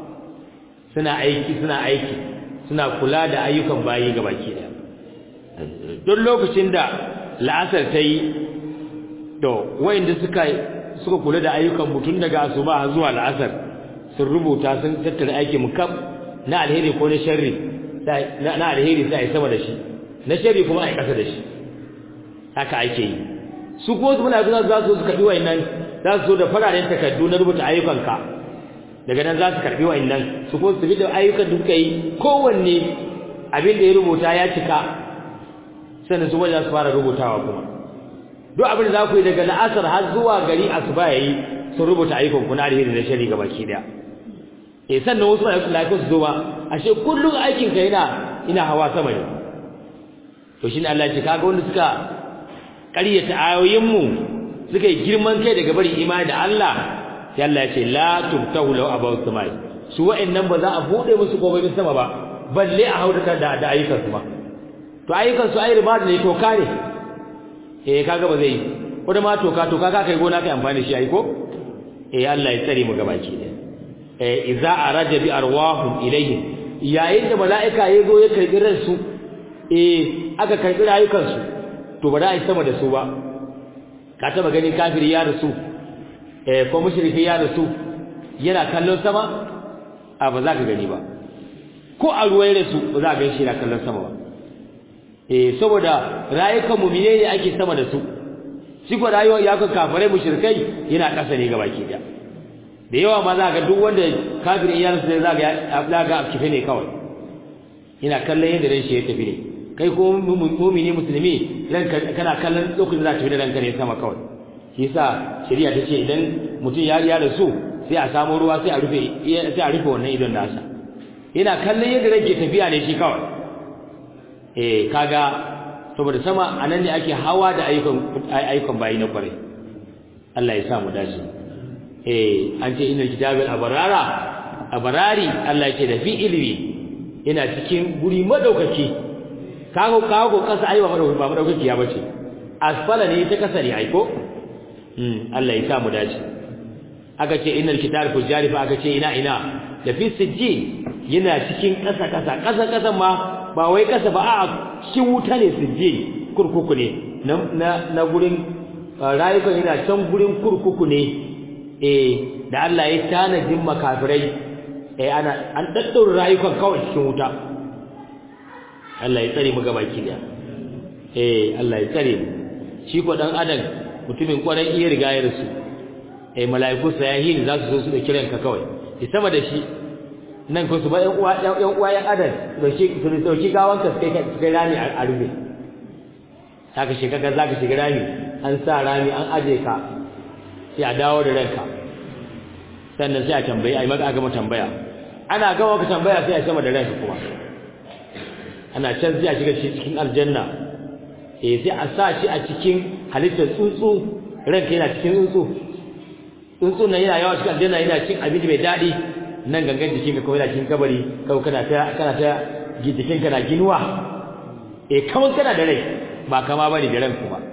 suna aiki suna aiki suna kula da ayyukan bayi gabaki daya don lokacin da la'asar ta yi to wanda suka suka kula da ayyukan mutun daga asuba zuwa la'asar sun rubuta sun tattara aikin mukab na alheri ko na sharri na alheri sai sama da shi na sharri kuma ai kasa da shi haka ake yi su ko su muna zuwa za su karbi wayannan za su zo da fararen takardu na rubuta ayyukanka daga nan za su karbi wayannan su ko su bi da ayyukan da suka yi kowanne abin da ya rubuta ya cika sannan su wajen su fara rubutawa kuma duk abin da za ku yi daga la'asar har zuwa gari asuba yayi sun rubuta ayyukan ku na alheri da sharri gabaki daya eh sannan wasu lafiya su zo ba ashe kullun aikin ka yana ina hawa sama ne to shine Allah ya ce kaga wanda suka ƙaryata ayoyin mu suka yi girman kai daga bari imani da Allah sai Allah ya ce la tubtahu law abaw samai su wa'annan ba za a bude musu kofofin sama ba balle a haudaka da da ayyukan su ba to ayyukan su ayi riba ne to kare eh kaga ba zai wanda ma toka toka ka kai gona kai amfani shi ai ko eh Allah ya tsare mu gabaki ne eh idza araja bi arwahum ilayhim yayin da malaika yazo ya karbi ransu eh aka karbi rayukan su to ba da ai sama da su ba ka taba ganin kafiri ya rasu eh ko mushriki ya rasu yana kallon sama a ba za ka gani ba ko a ruwaye rasu ba za ka gani shi yana kallon sama ba eh saboda rayukan mu'mine ne ake sama da su shi ko rayuwar ya kan kafare mushrikai yana kasa ne gabaki daya da yawa ma za ga duk wanda kafirin ya rasu za ga ya ga kife ne kawai ina kallon yadda ran shi ya tafi ne kai ko mu'mini musulmi ran kana kallon lokacin za ta tafi da ranka ne sama kawai shi yasa shari'a ta ce idan mutum ya ya rasu sai a samu ruwa sai a rufe sai a rufe wannan idon nasa ina kallon yadda ran ke tafiya ne shi kawai eh kaga saboda sama anan ne ake hawa da ayyukan ayyukan bayi na kware Allah ya sa mu dace eh an ce innal kitabil abarara abarari Allah yake da fi ilmi ina cikin guri madaukaki kago kago kasa ayi ba madaukaki ba madaukaki ya bace asfala ne ta kasa ne aiko hmm Allah ya sa mu dace aka ce innal kitabil fujari fa aka ce ina ina da fi sijjin yana cikin kasa kasa kasa kasa ma ba wai kasa ba a cikin wuta ne sujje kurkuku ne na na gurin rayukan yana can gurin kurkuku ne eh da Allah ya tanadin makafirai eh ana an daddaura rayukan kawai cikin wuta Allah ya tsare mu gabaki da eh Allah ya tsare mu shi ko dan adam mutumin kwarai iya riga ya rasu eh malaiku sayahin za su zo su da kiranka kawai ki sama da shi nan ko su ba ƴan uwa ƴan uwa ƴan adam dauki su dauki gawan ka kai kai rami a rufe saka shi kaga zaka shiga rami an sa rami an aje ka sai a dawo da ranka sannan sai a tambayi ai maka ga mu tambaya ana ga ka tambaya sai a sama da ranka kuma ana can sai a shiga cikin aljanna eh sai a sa shi a cikin halittar tsuntsu ranka yana cikin tsuntsu tsuntsu nan yana yawa cikin aljanna yana cin abinci mai daɗi nan gangan jikinka kawai yana cikin kabari kawai kana ta kana ta jikinka na ginuwa eh kawai kana da rai ba kama bane da ranku ba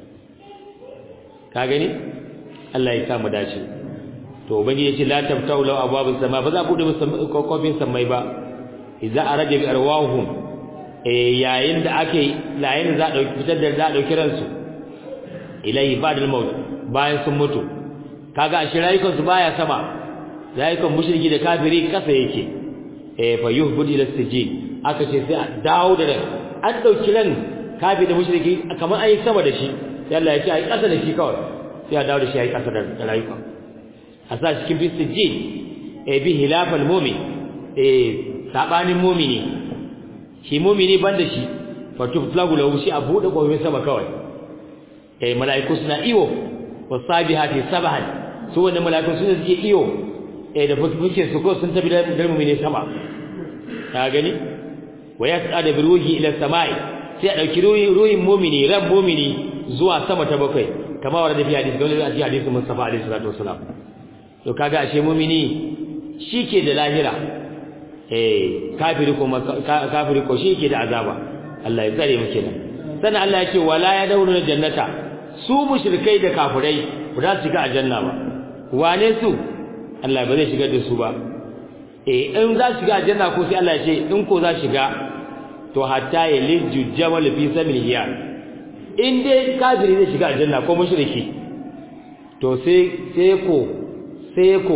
ka gani Allah ya sa mu dace to ubangiji yace la tabtau law abwabus sama ba za ku bude kofin samai ba idza araja bi arwahum eh yayin da ake yayin da za dauki fitar da za dauki ransu ilai ba'dal maut bayan sun mutu kaga a shirayikon su baya sama rayukan mushriki da kafiri kasa yake eh fa yuhbud ila sijin aka ce sai a dawo da ran an dauki ran kafiri da mushriki kamar ayi sama da shi sai Allah ya ce ai kasa da shi kawai sai a dawo da shi ai kasa da rayuka a sa cikin bisijin eh bi hilafal mu'min eh sabanin mu'mini shi mu'mini banda shi fa tuflagu lahu shi a bude gobe sama kawai eh mala'iku suna iyo wasabihati sabahan su wannan mala'iku suna suke iyo eh da fuske su ko sun tabi da mu'mini sama ka gani wa yas'ada bi ruhi ila samai sai a dauki ruhi ruhin mu'mini ran mu'mini zuwa sama ta bakwai kamar wanda da fi hadisi ga wani hadisi Mustafa alaihi salatu wasalam to kaga ashe mu'mini shike da lahira eh kafiri ko kafiri ko shike da azaba Allah ya tsare mu kenan sannan Allah yake wala ya dauru jannata su mushrikai da kafirai ba za su shiga aljanna ba wane su Allah ba zai shigar da su ba eh in za su shiga aljanna ko sai Allah ya ce in ko za shiga to hatta yaliju jamal fi sabilillah in dai kafiri zai shiga aljanna ko mushriki to sai sai ko sai ko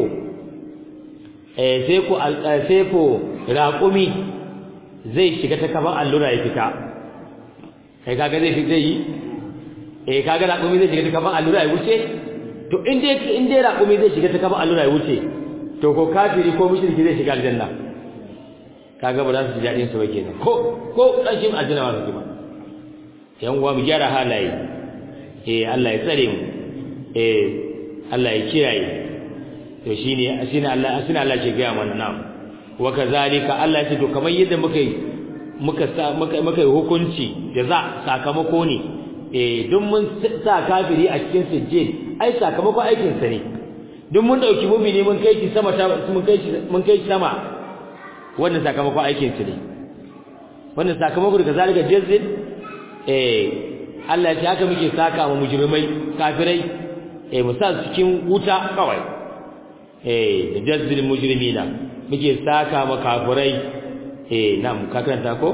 eh sai ko sai ko raqumi zai shiga ta kafan allura ya fita kai kaga zai zai yi eh kaga raqumi zai shiga ta kafan allura ya wuce to in dai in dai raqumi zai shiga ta kafan allura ya wuce to ko kafiri ko mushriki zai shiga aljanna kaga ba za su ji dadin su ba kenan ko ko kashin aljanna ba su ba yan uwa mu gyara halaye eh Allah ya tsare mu eh Allah ya kiyaye to shine shine Allah shine Allah ke ga mana na wa kazalika Allah ya ce to kamar yadda muka yi muka muka muka yi hukunci da za sakamako ne eh duk mun sa kafiri a cikin sujjin ai sakamakon aikin sa ne duk mun dauki mu'mini mun kai shi sama ta mun kai shi mun kai shi sama wannan sakamakon aikin sa ne wannan sakamakon da kazalika jazzin eh Allah ya ce haka muke saka mu mujrimai kafirai eh mu sa cikin wuta kawai eh da jazzil mujrimina muke saka ma kafirai eh nam ka karanta ko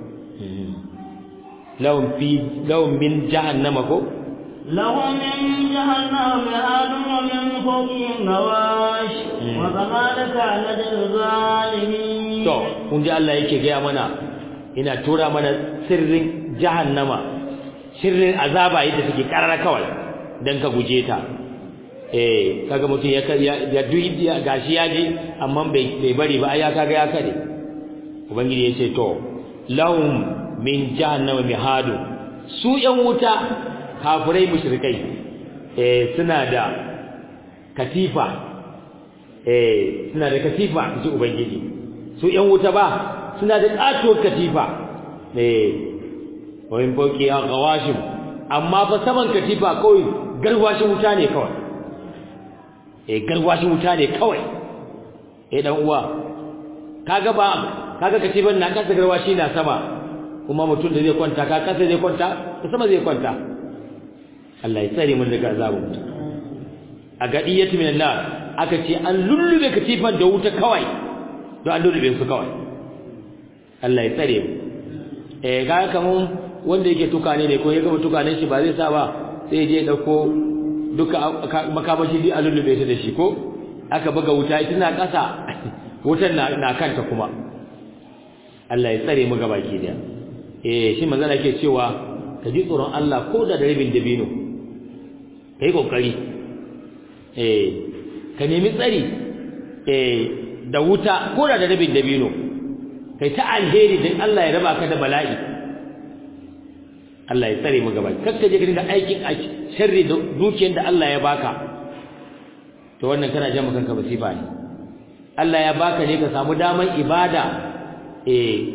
lahum fi lahum min jahannama ko lahum min jahannama mihadun wa min fawqihim nawash wa kadhalika najzil zalimin to kun ji Allah yake ga mana ina tura mana sirrin jahannama sirrin azaba yadda take karara kawai dan ka guje ta eh kaga mutun ya ya duyi gashi yaji amma bai bai bari ba ai ya kaga ya kare ubangiji yace to lahum min jahannama mihadu su yan wuta kafirai mushrikai eh suna da katifa eh suna da katifa ji ubangiji su yan wuta ba suna da katuwar katifa eh wayin boki a gawashim amma fa saman katifa kawai garwashin wuta ne kawai eh garwashin wuta ne kawai eh dan uwa kaga ba kaga katifan na kasa garwashi na sama kuma mutum da zai kwanta ka kasa zai kwanta ta sama zai kwanta Allah ya tsare mun daga azabu a gadiyatu minan nar aka ce an lullube katifan da wuta kawai don an lullube su kawai Allah ya tsare mu eh ga kaman wanda yake tukane ne ko ya ga tukane shi ba zai sa ba sai je dauko duka makamashi di alulube ta da shi ko aka buga wuta ita na kasa wutan na, na kanta kuma Allah ya tsare mu gabaki da eh shi manzon yake cewa ka ji tsoron Allah ko da rabin dabino kai kokari eh ka nemi tsari eh da wuta ko da rabin dabino kai ta alheri dan Allah ya raba ka da bala'i Allah ya tsare mu gaba kakka je ka dinga aikin sharri da dukiyar da Allah ya baka to wannan kana jan kanka basifa ne Allah ya baka ne ka samu daman ibada eh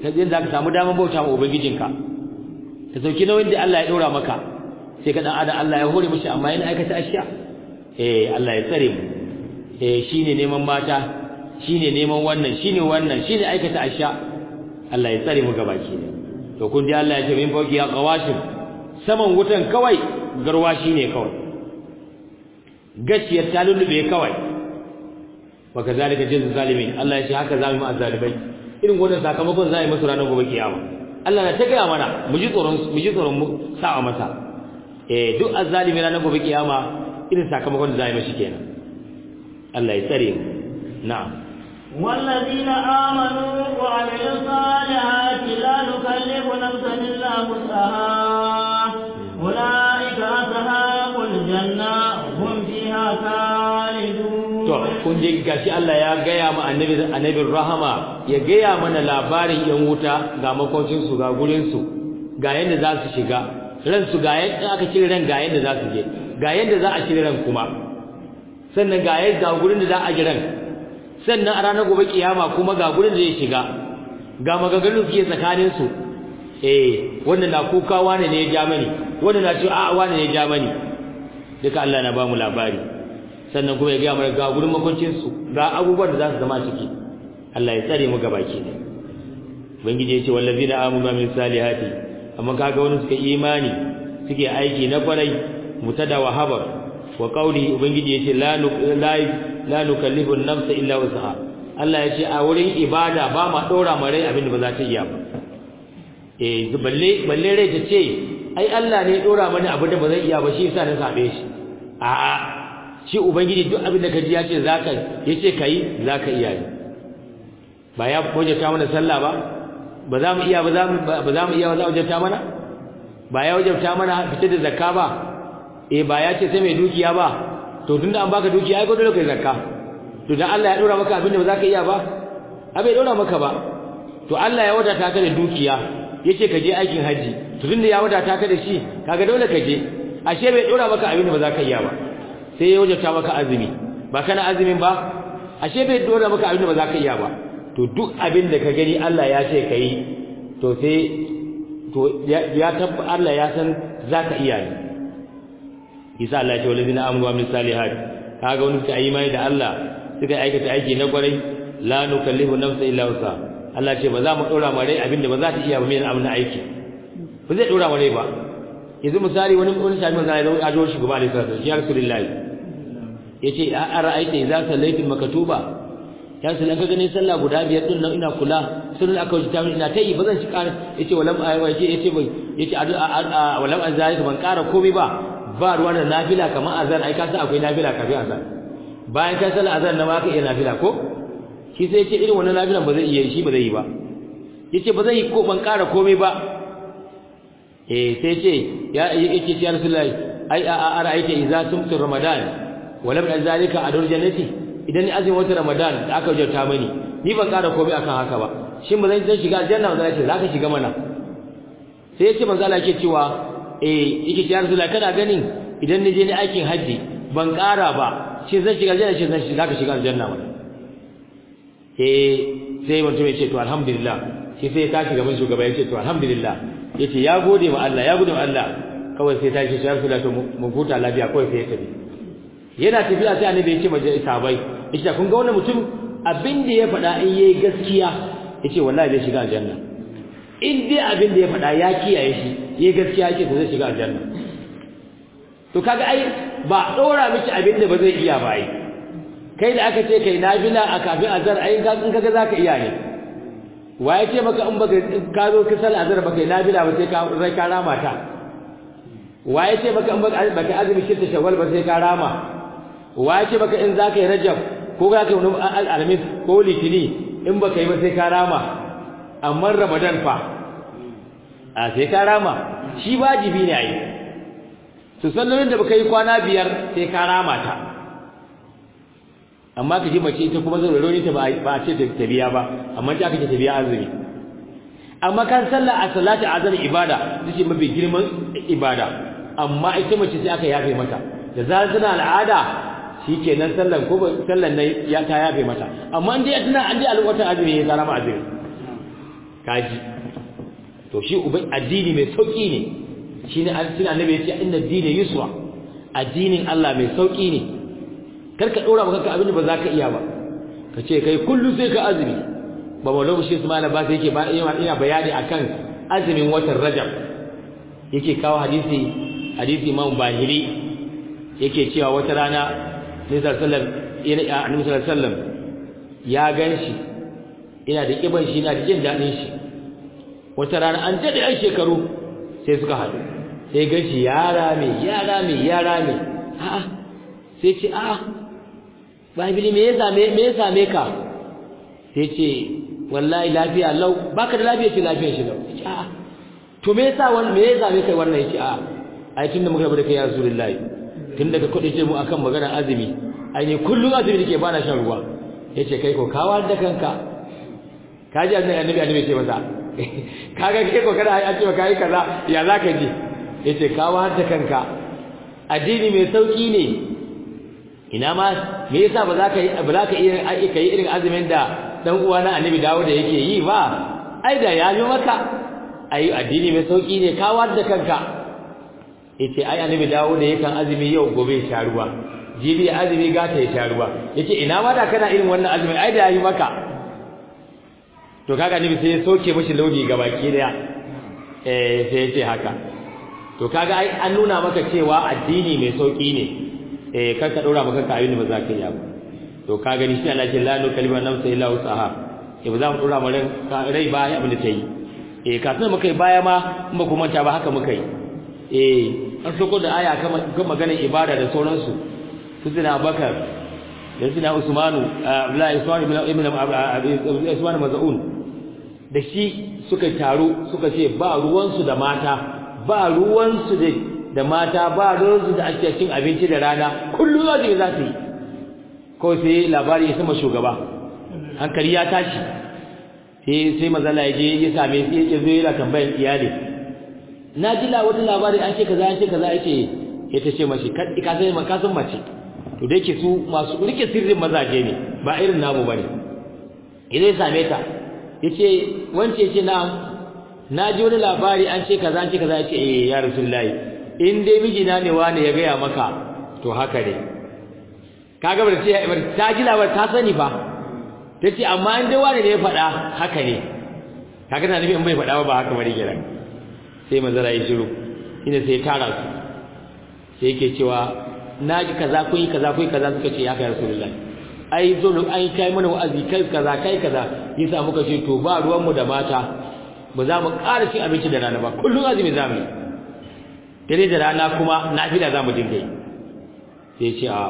yadda zaka samu daman bauta ma ubangijinka ka sauki nauyin da Allah ya dora maka sai ka dan adam Allah ya hore mishi amma yana aikata ashiya eh Allah ya tsare mu eh shine neman mata shine neman wannan shine wannan shine aikata ashiya Allah ya tsare mu gabaki to kun ji Allah ya ce min fauki ya qawashim saman wutan kawai garwashi ne kawai gaciyar ta lullube kawai wa kazalika jazal zalimin Allah ya ce haka zamu mu azzalibai irin wannan sakamakon zai musu ranar gobe kiyama Allah na ta gaya mana mu ji tsoron mu ji tsoron mu sa'a masa eh duk azzalimi ranar gobe kiyama irin sakamakon da zai mishi kenan Allah ya tsare mu na'am والذين آمنوا وعملوا الصالحات لا نكلف نفسا إلا وسعها أولئك أصحاب الجنة هم فيها خالدون. to kun je gashi Allah ya gaya ma annabi annabin rahama ya gaya mana labarin yan wuta ga makocin su ga gurin su ga yanda za su shiga ran su ga yanda aka cire ran ga yanda za su je ga yanda za a cire ran kuma sannan ga yanda gurin da za a ji ran sannan a ranar gobe kiyama kuma ga gurin da zai shiga ga magagalu suke tsakanin su eh wannan na kuka wani ne ya ja mani wannan na ce a wani ne ya ja mani duka Allah na ba mu labari sannan kuma ya ga mana ga gurin makoncin su ga abubuwan da za su zama ciki Allah ya tsare mu gabaki ne ubangiji ya ce wallazina amanu min salihati amma kaga wani suka imani suke aiki na kwarai mutada wa habar wa qawli ubangiji ya ce la la nukallifu an-nafsa illa wusaha Allah ya ce a wurin ibada ba ma dora ma rai abin da ba za ta iya ba eh balle balle rai ta ce ai Allah ne dora mani abin da ba zan iya ba shi yasa na sabe shi a'a shi ubangiji duk abin da kaji ya ce zaka yace kai zaka iya ne ba ya wajata mana sallah ba ba za mu iya ba za mu ba za mu iya ba za wajata mana ba ya wajata mana fitar da zakka ba eh ba ya ce sai mai dukiya ba to tunda an baka dukiya ai ko dole kai zakka to dan Allah ya dora maka abin da ba za ka iya ba abai dora maka ba to Allah ya wadata ka da dukiya yace ka je aikin haji to tunda ya wadata ka da shi kaga dole ka je ashe bai dora maka abin da ba za ka iya ba sai ya wajata maka azumi ba kana azumin ba ashe bai dora maka abin da ba za ka iya ba to duk abin da ka gani Allah ya ce kai to sai to ya tabba Allah ya san za ka iya ne isa Allah ya ce walladina amanu wa min salihat kaga wani suka imani da Allah suka aikata aiki na kwarai la nukallifu nafsan illa wusa Allah ce ba za mu dora ma rai abinda ba za ta iya ba mai amna aiki ba zai dora ma rai ba yanzu misali wani wani sami manzo ya zo shi gaba da sallallahu ya rasulullahi yace a ra'aita idza sallaitul maktuba ya sallan ka gane sallah guda biyar din nan ina kula sunan aka wuce ta ina tayi bazan shi kar yace walam yace yace bai yace a walam azalika ban kara komai ba ba ruwa da nafila kamar azan ai ka san akwai nafila kafin azan bayan ka sallar azan na ma ka iya nafila ko shi sai yace irin wannan nafilan ba zai iya shi ba zai yi ba yace ba zai yi ko ban kara komai ba eh sai yace ya yace ya rasulullahi ai a ra'aita idza sumtu ramadan walam azalika adur jannati idan ni azumin wata ramadan da aka jarta mani ni ban kara komai akan haka ba shin ba zan shiga aljanna ba zai ce zaka shiga mana sai yace manzo Allah yake cewa eh yake ya Rasulullah kana ganin idan ni je ni aikin haji ban ƙara ba shi zan shiga aljanna shi zan shiga ka shiga aljanna ba eh sai mutum ya ce to alhamdulillah shi sai ka shiga mun shugaba ya ce to alhamdulillah yace ya gode wa Allah ya gode wa Allah kawai sai ta ce ya Rasulullah to mu huta lafiya kawai sai ya tafi yana tafiya sai annabi ya ce maje sahabbai yace kun ga wannan mutum abin da ya faɗa in yayi gaskiya yace wallahi zai shiga aljanna in dai abin da ya faɗa ya kiyaye shi yayi gaskiya yake to zai shiga aljanna to kaga ai ba dora miki abin da ba zai iya ba ai kai da aka ce kai nafila a kafin azhar ai ka in kaga zaka iya ne waye ce maka in baka ka zo ka sal azhar baka nafila ba sai ka rai ka rama ta waye ce maka in baka baka azumi shi ta shawwal ba sai ka rama waye ce maka in zaka yi rajab ko zaka yi alhamis ko litini in baka yi ba sai ka rama amma ramadan fa a sai ka rama shi wajibi ne ai to sallolin da baka yi kwana biyar sai ka rama ta amma kaje mace ita kuma zai roni ta ba a ce ta biya ba amma ta kace ta biya azumi amma kan sallah a salati azan ibada dace mafi girman ibada amma ita mace sai aka yafe mata da zan tana al'ada shikenan sallan ko sallan nan ya ta yafe mata amma in dai tana an dai alwata azumi ya rama azumi kaji to shi ubai addini mai sauki ne shine annabi ya ce inna ad-dina yusra addinin Allah mai sauki ne karka dora maka abin da ba za ka iya ba ka ce kai kullu sai ka azumi ba maulana shi Usman ba sai yake ba ina bayani akan azumin watan Rajab yake kawo hadisi hadisi Imam Bahiri yake cewa wata rana Nabi sallallahu alaihi wasallam ya ganshi ina da kiban shi ina da jin dadin shi wata rana an jade ai shekaru sai suka haɗu sai ganshi yara me yara me yara me a'a sai ce a'a Bahiri me ya same me ya same ka sai ce wallahi lafiya lau baka da lafiya ce lafiyar shi lau a'a to me yasa wannan me yasa me kai wannan yace a'a ai tunda muka rabu da kai ya Rasulullahi tun daga kudi ce mu akan maganar azumi ai ne kullun azumi nake bana shan ruwa yace kai ko kawar da kanka kaji annabi annabi annabi ce masa kaga kai ko kada ai ce kai kaza ya zaka ji yace kawar da kanka addini mai sauki ne ina ma me yasa ba za ka yi ba za ka iya kai irin azumin da dan uwa na annabi dawo da yake yi ba ai da ya yi maka ai addini mai sauki ne kawar da kanka yace ai annabi dawo da yakan azumi yau gobe sha ruwa jibi azumi gata ya sha ruwa yace ina ma da kana irin wannan azumi ai da ya yi maka to kaga annabi sai ya soke mishi launi gabaki daya eh sai yace haka to kaga ai an nuna maka cewa addini mai sauki ne eh kar ka daura maka ka ayyuni ba za ka yi ba to ka gani shi Allah ce la nu kalima nafsa illa usaha eh ba za mu daura mu rai ba ya abin da tayi eh ka san muka yi baya ma in ba ku manta ba haka muka yi eh an soko da aya kan maganar ibada da sauransu su sina Abubakar da sina Usmanu Abdullahi Usman ibn ibn Usman Maz'un da shi suka taru suka ce ba ruwan su da mata ba ruwan su da mata ba ruwan su da ake cin abinci da rana kullu zai za su yi ko sai labari ya sama shugaba hankali ya tashi sai sai mazala ya je ya same shi ya zo yana tambayar iyali na ji la wata labari an ce kaza an ce kaza yace ya tace mashi ka sai ka san mace to da yake su masu rike sirrin mazaje ne ba irin namu bane idan ya same ta yace wance yace na na ji wani labari an ce kaza an ce kaza yace eh ya rasulullahi in dai mijina ne wani ya gaya maka to haka ne kaga bar ce ta ji labar ta sani fa tace amma an dai wani ne ya faɗa haka ne kaga na nabi in bai faɗa ba haka bari gidan sai manzara ya shiru ina sai tara su sai yake cewa naji kaza kun yi kaza kun yi kaza suka ce haka Rasulullah ai zo ai kai mana wa'azi kai kaza kai kaza yasa muka ce to ba ruwan mu da mata ba za mu ƙara cin abinci da rana ba kullun azumi za mu yi dare da rana kuma nafila za mu dinga yi sai ce a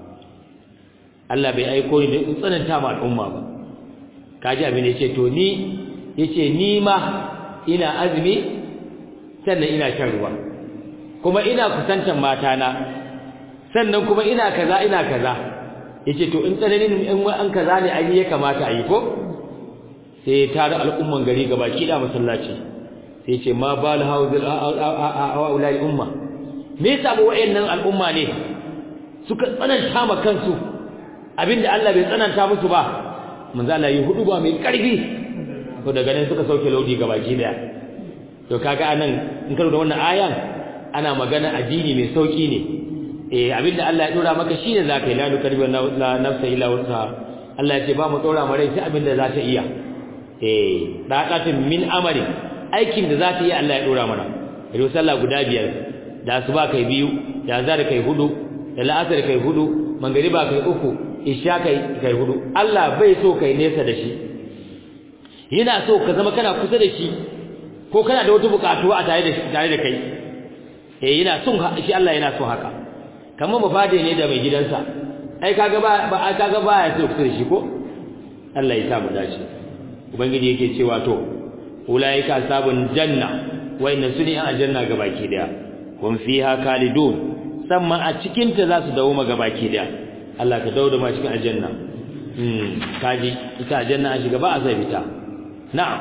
Allah bai aiko ni in tsananta ma al'umma ba kaji abin da yace to ni yace ni ma ina azumi sannan ina shan ruwa kuma ina kusantan mata na sannan kuma ina kaza ina kaza yace to in tsananin in an kaza ne ai ya kamata ayi ko sai tare al'umman gari gabaki da masallaci sai yace ma bal hauzil aulai umma me yasa ba wayannan al'umma ne suka tsananta ma kansu abinda Allah bai tsananta musu ba manzo Allah yi hudu ba mai karfi to daga nan suka sauke laudi gabaki daya to kaga anan in karo da wannan ayan ana magana addini mai sauki ne eh abinda Allah ya dora maka shine zaka yi la nukarbi la nafsa illa wusa Allah ya ce ba mu dora mare sai abinda za ta iya eh daqatin min amali aikin da za ta iya Allah ya dora mana idan sallah guda biyar da asuba kai biyu da azhar kai hudu da la'asar kai hudu magriba kai uku isha kai kai hudu Allah bai so kai nesa da shi yana so ka zama kana kusa da shi ko kana da wata bukatu a tare da tare da kai eh yana son shi Allah yana so haka kamar mafade ne da mai gidansa ai kaga ba ba kaga ba ya so kusa da shi ko Allah ya sa mu dace ubangiji yake cewa to ulaika asabun janna wa inna suni aljanna gabaki daya kun fiha khalidun samma a cikin ta za su dawo gabaki daya Allah ka dawo da ma cikin aljanna hmm kaji ita aljanna a shiga ba a sai fita na'am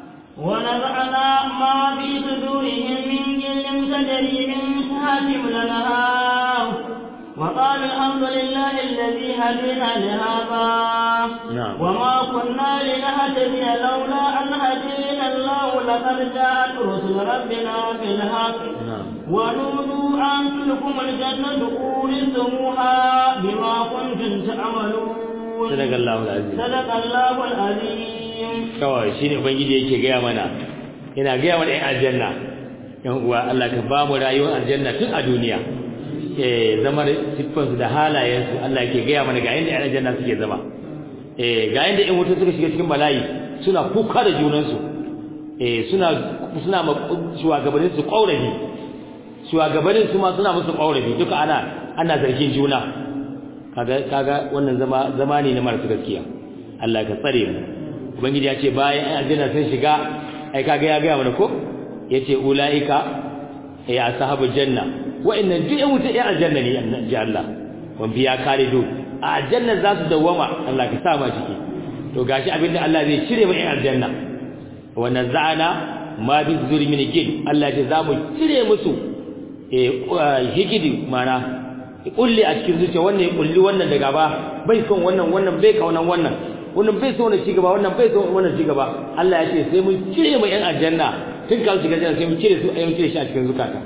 ونزعنا ما في صدورهم من جل تجري من تحتهم الأنهار وقال الحمد لله الذي هدينا لهذا نعم. وما كنا لنهتدي لولا أن هدينا الله لقد جاءت رسل ربنا بالحق نعم. ونودوا أن تلكم الجنة أورثتموها بما كنتم تعملون. صدق الله العظيم. صدق الله العظيم. kawai shine ubangiji yake gaya mana ina gaya mana ɗan aljanna yan uwa Allah ka ba mu rayuwar aljanna tun a duniya eh zama siffansu da halayensu Allah yake gaya mana ga inda ɗan aljanna suke zama eh ga inda ɗan wuta suka shiga cikin bala'i suna kuka da junansu eh suna suna shugabannin su kaurabi shugabannin su ma suna musu kaurabi duka ana ana zargin juna kaga kaga wannan zama zamani ne mara gaskiya Allah ka tsare mu ubangiji ya ce bayan aljanna sun shiga ai kaga ya ga mana ko yace ulaika ya ashabul janna wa inna duk wuta ya aljanna ne annabi Allah wan biya kalidu a aljanna za su dawama Allah ka sa ma ciki to gashi abinda Allah zai cire mu yan aljanna wa nazana ma bi zuri min gid Allah ya za mu cire musu eh higidi mana kulli a cikin zuciya wannan kulli wannan daga ba bai son wannan wannan bai kaunan wannan wannan bai so wannan cigaba wannan bai so wannan cigaba Allah ya ce sai mun cire mu yan aljanna tun ka shiga aljanna sai mun cire su ayyun cire shi a cikin zukata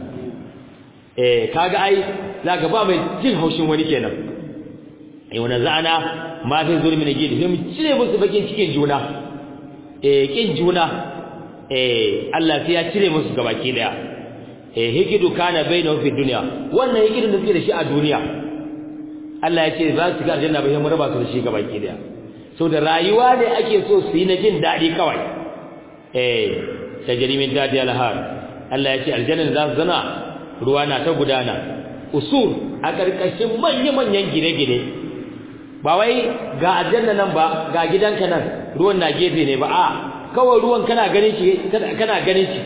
eh kaga ai zaka ba mai jin haushin wani kenan eh wannan za'ana ma fi zulmi ne gidi sai mun cire musu bakin cikin juna eh kin juna eh Allah sai ya cire musu gabaki daya eh hikidu kana bainahu fi dunya wannan hikidin da suke da shi a duniya Allah ya ce za su ga aljanna bai mu raba su da shi gabaki daya so da rayuwa ne ake so su yi na jin dadi kawai eh tajri min dadi al-har Allah ya ce aljanna za su zana ruwa na ta gudana usul a karkashin manyan manyan gine-gine ba wai ga aljanna nan ba ga gidanka nan ruwan na gefe ne ba a kawai ruwan kana ganin shi kana ganin shi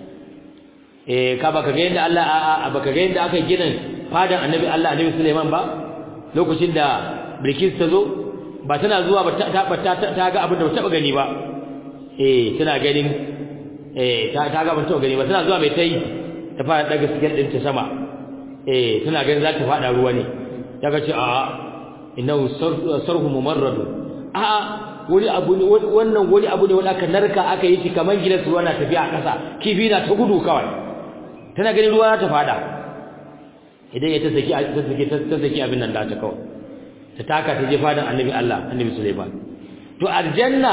eh ka baka ga yanda Allah a baka ga yanda aka gina fadan annabi Allah annabi Sulaiman ba lokacin da Bilkis ta zo ba tana zuwa ba ta ta ga abin da ba taba gani ba eh tana ganin eh ta ta ga ba taba gani ba tana zuwa mai tai ta fara daga sigar din ta sama eh tana ganin za ta fada ruwa ne daga ce a innahu sarhu mumarrad a wani abu ne wannan wani abu ne wanda aka narka aka yi shi kaman gidan ruwa na tafiya a kasa kifi na ta gudu kawai tana ganin ruwa ta fada idan ya ta saki ta saki ta saki abin nan da ta kawai ta taka ta je fadan annabi Allah annabi Sulaiman to aljanna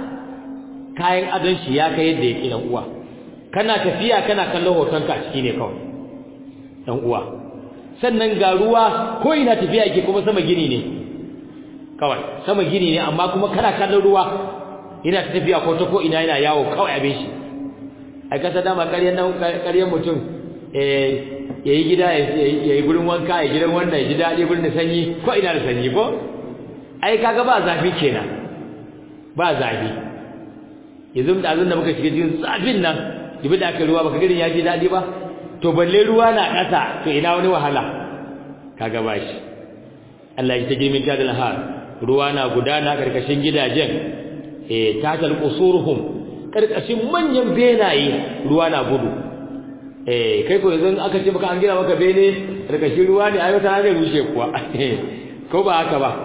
kayan adon shi ya kai yadda yake dan uwa kana tafiya kana kallon hotonka a ciki ne kawai dan uwa sannan ga ruwa ko ina tafiya yake kuma sama gini ne kawai sama gini ne amma kuma kana kallon ruwa ina tafiya ko ta ko ina yana yawo kawai abin shi ai kasa dama ƙaryan nan ƙaryan mutum eh yayi gida yayi gurin wanka yayi gidan wanda ya ji dadi gurin da sanyi ko ina da sanyi ko ai kaga ba zafi kenan ba zafi yanzu da azun da muka shiga cikin zafin nan dibi da aka ruwa baka gidan ya ji dadi ba to balle ruwa na ƙasa to ina wani wahala kaga bashi Allah ya taji min jadal har ruwa na gudana karkashin gidajen eh tatal qusuruhum karkashin manyan benaye ruwa na gudu eh kai ko yanzu aka ce maka an gina maka bene karkashin ruwa ne ayo ta zai rushe kuwa ko ba haka ba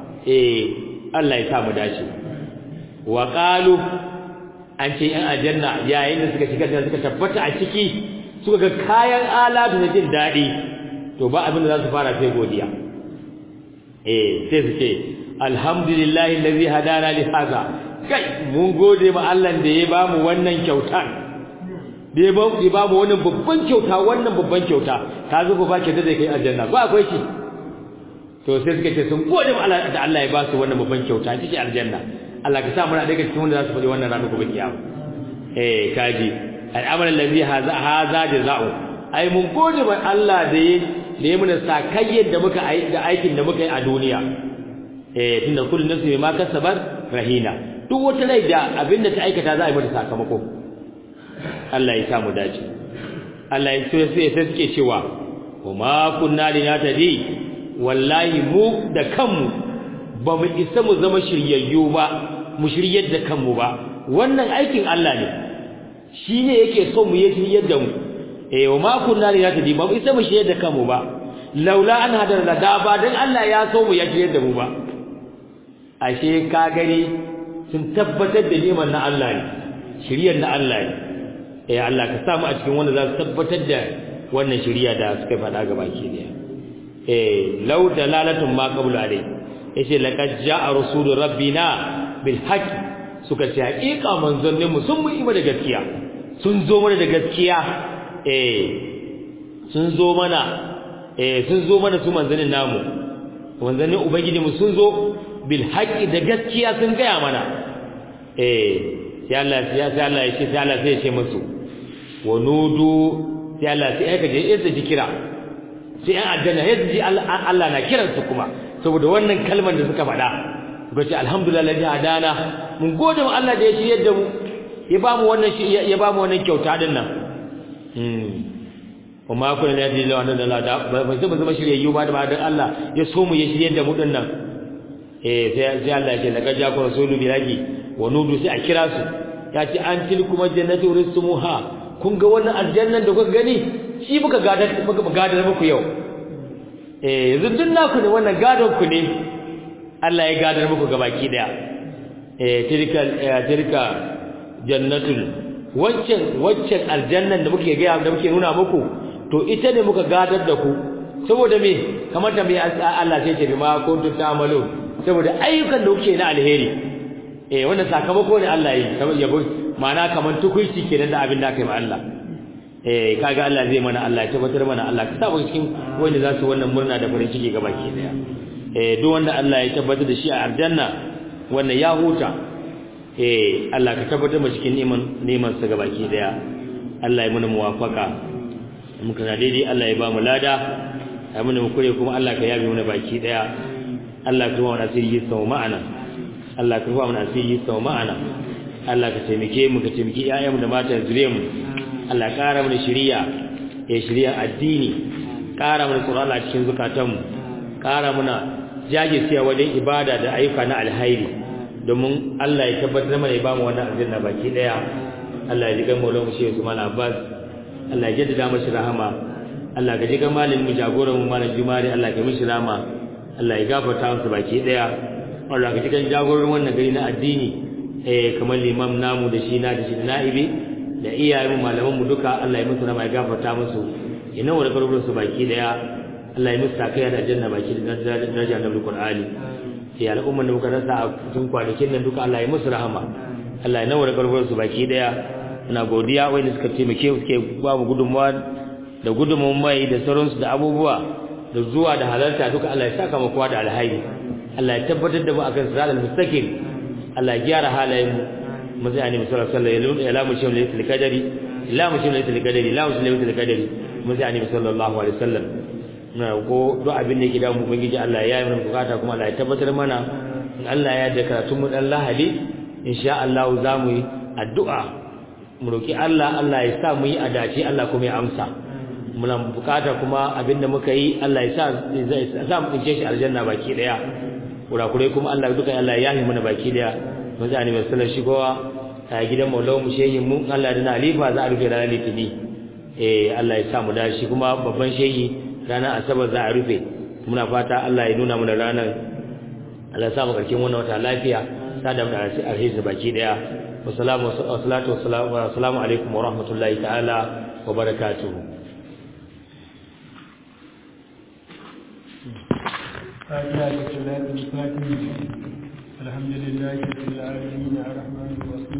eh Allah ya sa mu dace wa qalu an ce yan aljanna yayin da suka shiga da suka tabbata a ciki suka ga kayan alatu da jin dadi to ba abin da za su fara sai godiya eh sai su ce alhamdulillahi allazi hadana li hadha kai mun gode ma Allah da ya bamu wannan kyauta da ya bamu wannan babban kyauta wannan babban kyauta ka zo ba ke da kai aljanna ba akwai shi to sai suka ce sun gode ma Allah da Allah ya ba su wannan babban kyauta cikin aljanna Allah ka sa mu na daga cikin wanda za su faɗi wannan ranar gobe kiyama eh kaji al'amal allazi hadha hadha jazaa'u ai mun gode ma Allah da ya da ya muna sakayyar da muka da aikin da muka yi a duniya eh tunda kullu nafsi ma kasabat rahina duk wata rai da abinda ta aikata za a yi mata sakamako Allah ya samu dace Allah ya so sai sai suke cewa kuma kunna linatadi wallahi mu da kanmu ba mu isa mu zama shiryayyu ba mu shiryar da kanmu ba wannan aikin Allah ne shine yake so mu yi shiryar da mu eh wa ma kunna linatadi ba mu isa mu shiryar da kanmu ba laula an hadana da ba dan Allah ya so mu ya jiyar da mu ba ashe ka gani sun tabbatar da neman na Allah ne shiriyar na Allah ne eh Allah ka samu a cikin wanda za su tabbatar da wannan shiriya da suka faɗa ga baki ne eh law dalalatun ma qablu alai yace laqad jaa rasul rabbina bil haqq suka ce haƙiƙa manzannin mu sun mu ima da gaskiya sun zo mana da gaskiya eh sun zo mana eh sun zo mana su manzannin namu manzannin ubangiji mu sun zo bil haqqi da gaskiya sun gaya mana eh sai Allah ya sai Allah ya ce sai Allah sai ya ce musu wa nudu sai Allah sai aka je yadda ji kira sai an addana yadda ji Allah na kiran su kuma saboda wannan kalmar da suka faɗa suka ce alhamdulillah ladhi hadana mun gode wa Allah da ya shirye da mu ya ba mu wannan ya ba mu wannan kyauta din nan hmm kuma kun ne da wannan da Allah ba sai mu zama shiryayyu ba da dan Allah ya so mu ya shirye da mu din nan eh sai sai Allah ya ce laqad ja'akum rasulun bil haqqi wa nudu sai a kira su ya ce an tilkum jannatu urisumuha kun ga wannan aljannan da kuka gani shi muka gadar muka gadar muku yau eh yanzu dun naku ne wannan gadon ku ne Allah ya gadar muku gabaki daya eh tilka tilka jannatul waccan waccan aljannan da muke ga da muke nuna muku to ita ne muka gadar da ku saboda me kamar da me Allah sai ce bima kuntum ta'malun saboda ayyukan da kuke na alheri eh wannan sakamako ne Allah yi kamar yabo ma'ana kamar tukuici kenan da abin da kai ma Allah eh kaga Allah zai mana Allah ya tabbatar mana Allah ka saba cikin wanda za su wannan murna da farin ciki gabaki daya eh duk wanda Allah ya tabbatar da shi a aljanna wannan ya huta eh Allah ka tabbatar mu cikin neman neman sa gabaki daya Allah ya mana muwafaka muka na daidai Allah ya ba mu lada ai mun mu kure kuma Allah ka yabe mana baki daya Allah ka ruwa asiri sau ma'ana Allah ka ruwa mana asiri sau ma'ana Allah ka taimake mu ka taimake ƴaƴanmu da matan zuriyar mu Allah ya ƙara mana shiriya ya shiriya addini ƙara mana tsoron Allah cikin zukatanmu ƙara mana jajircewa wajen ibada da ayyuka na alhairi domin Allah ya tabbatar mana ya ba mu wannan aljanna baki daya Allah ya jiga Maulana Sheikh Usman Abbas Allah ya jaddada mashi rahama Allah ka jiga malamin mu jagoran mu malam Jumari Allah ka mishi rahama Allah ya gafarta masa baki daya Allah ka jiga jagoran wannan gari na addini eh kamar limam namu da shi na da shi na'ibi da iyayen malaman mu duka Allah ya musu rahama ya gafarta musu ina wa da karbar su baki daya Allah ya musu takaya da aljanna baki da daraja na Qur'ani sai al'umman da muka rasa a cikin kwanakin nan duka Allah ya musu rahama Allah ya nawar karbar su baki daya ina godiya wanda suka taimake suke ba mu gudunmuwa da gudunmuwan mai da sauransu da abubuwa da zuwa da halarta duka Allah ya saka mu kowa da alhairi Allah ya tabbatar da mu akan siratal mustaqim Allah ya gyara halayen mu mu zai ani sallallahu alaihi wasallam ya lamu shi lailatul qadari la mu shi lailatul qadari la mu shi lailatul qadari mu zai ani sallallahu alaihi wasallam na ko duk abin da yake da mu ubangiji Allah ya yi mana bukata kuma Allah ya tabbatar mana in Allah ya yarda karatun mu dan Lahadi insha Allah za mu yi addu'a mu roki Allah Allah ya sa mu yi adaci Allah kuma ya amsa muna bukata kuma abinda muka yi Allah ya sa zai sa mu dinke shi aljanna baki daya kurakurai kuma Allah duka Allah ya yi mana baki daya mun zani mai sallar shigowa a gidan Maulana mu shehin mu Allah da na alifa za a rufe ranar litini eh Allah ya sa mu dashi kuma babban shehi ranar asabar za a rufe muna fata Allah ya nuna mana ranar Allah ya sa mu karkin wannan wata lafiya sada mu da alheri baki daya wassalamu wassalatu wassalamu alaikum wa rahmatullahi ta'ala wa barakatuh الحمد لله رب العالمين الرحمن الرحيم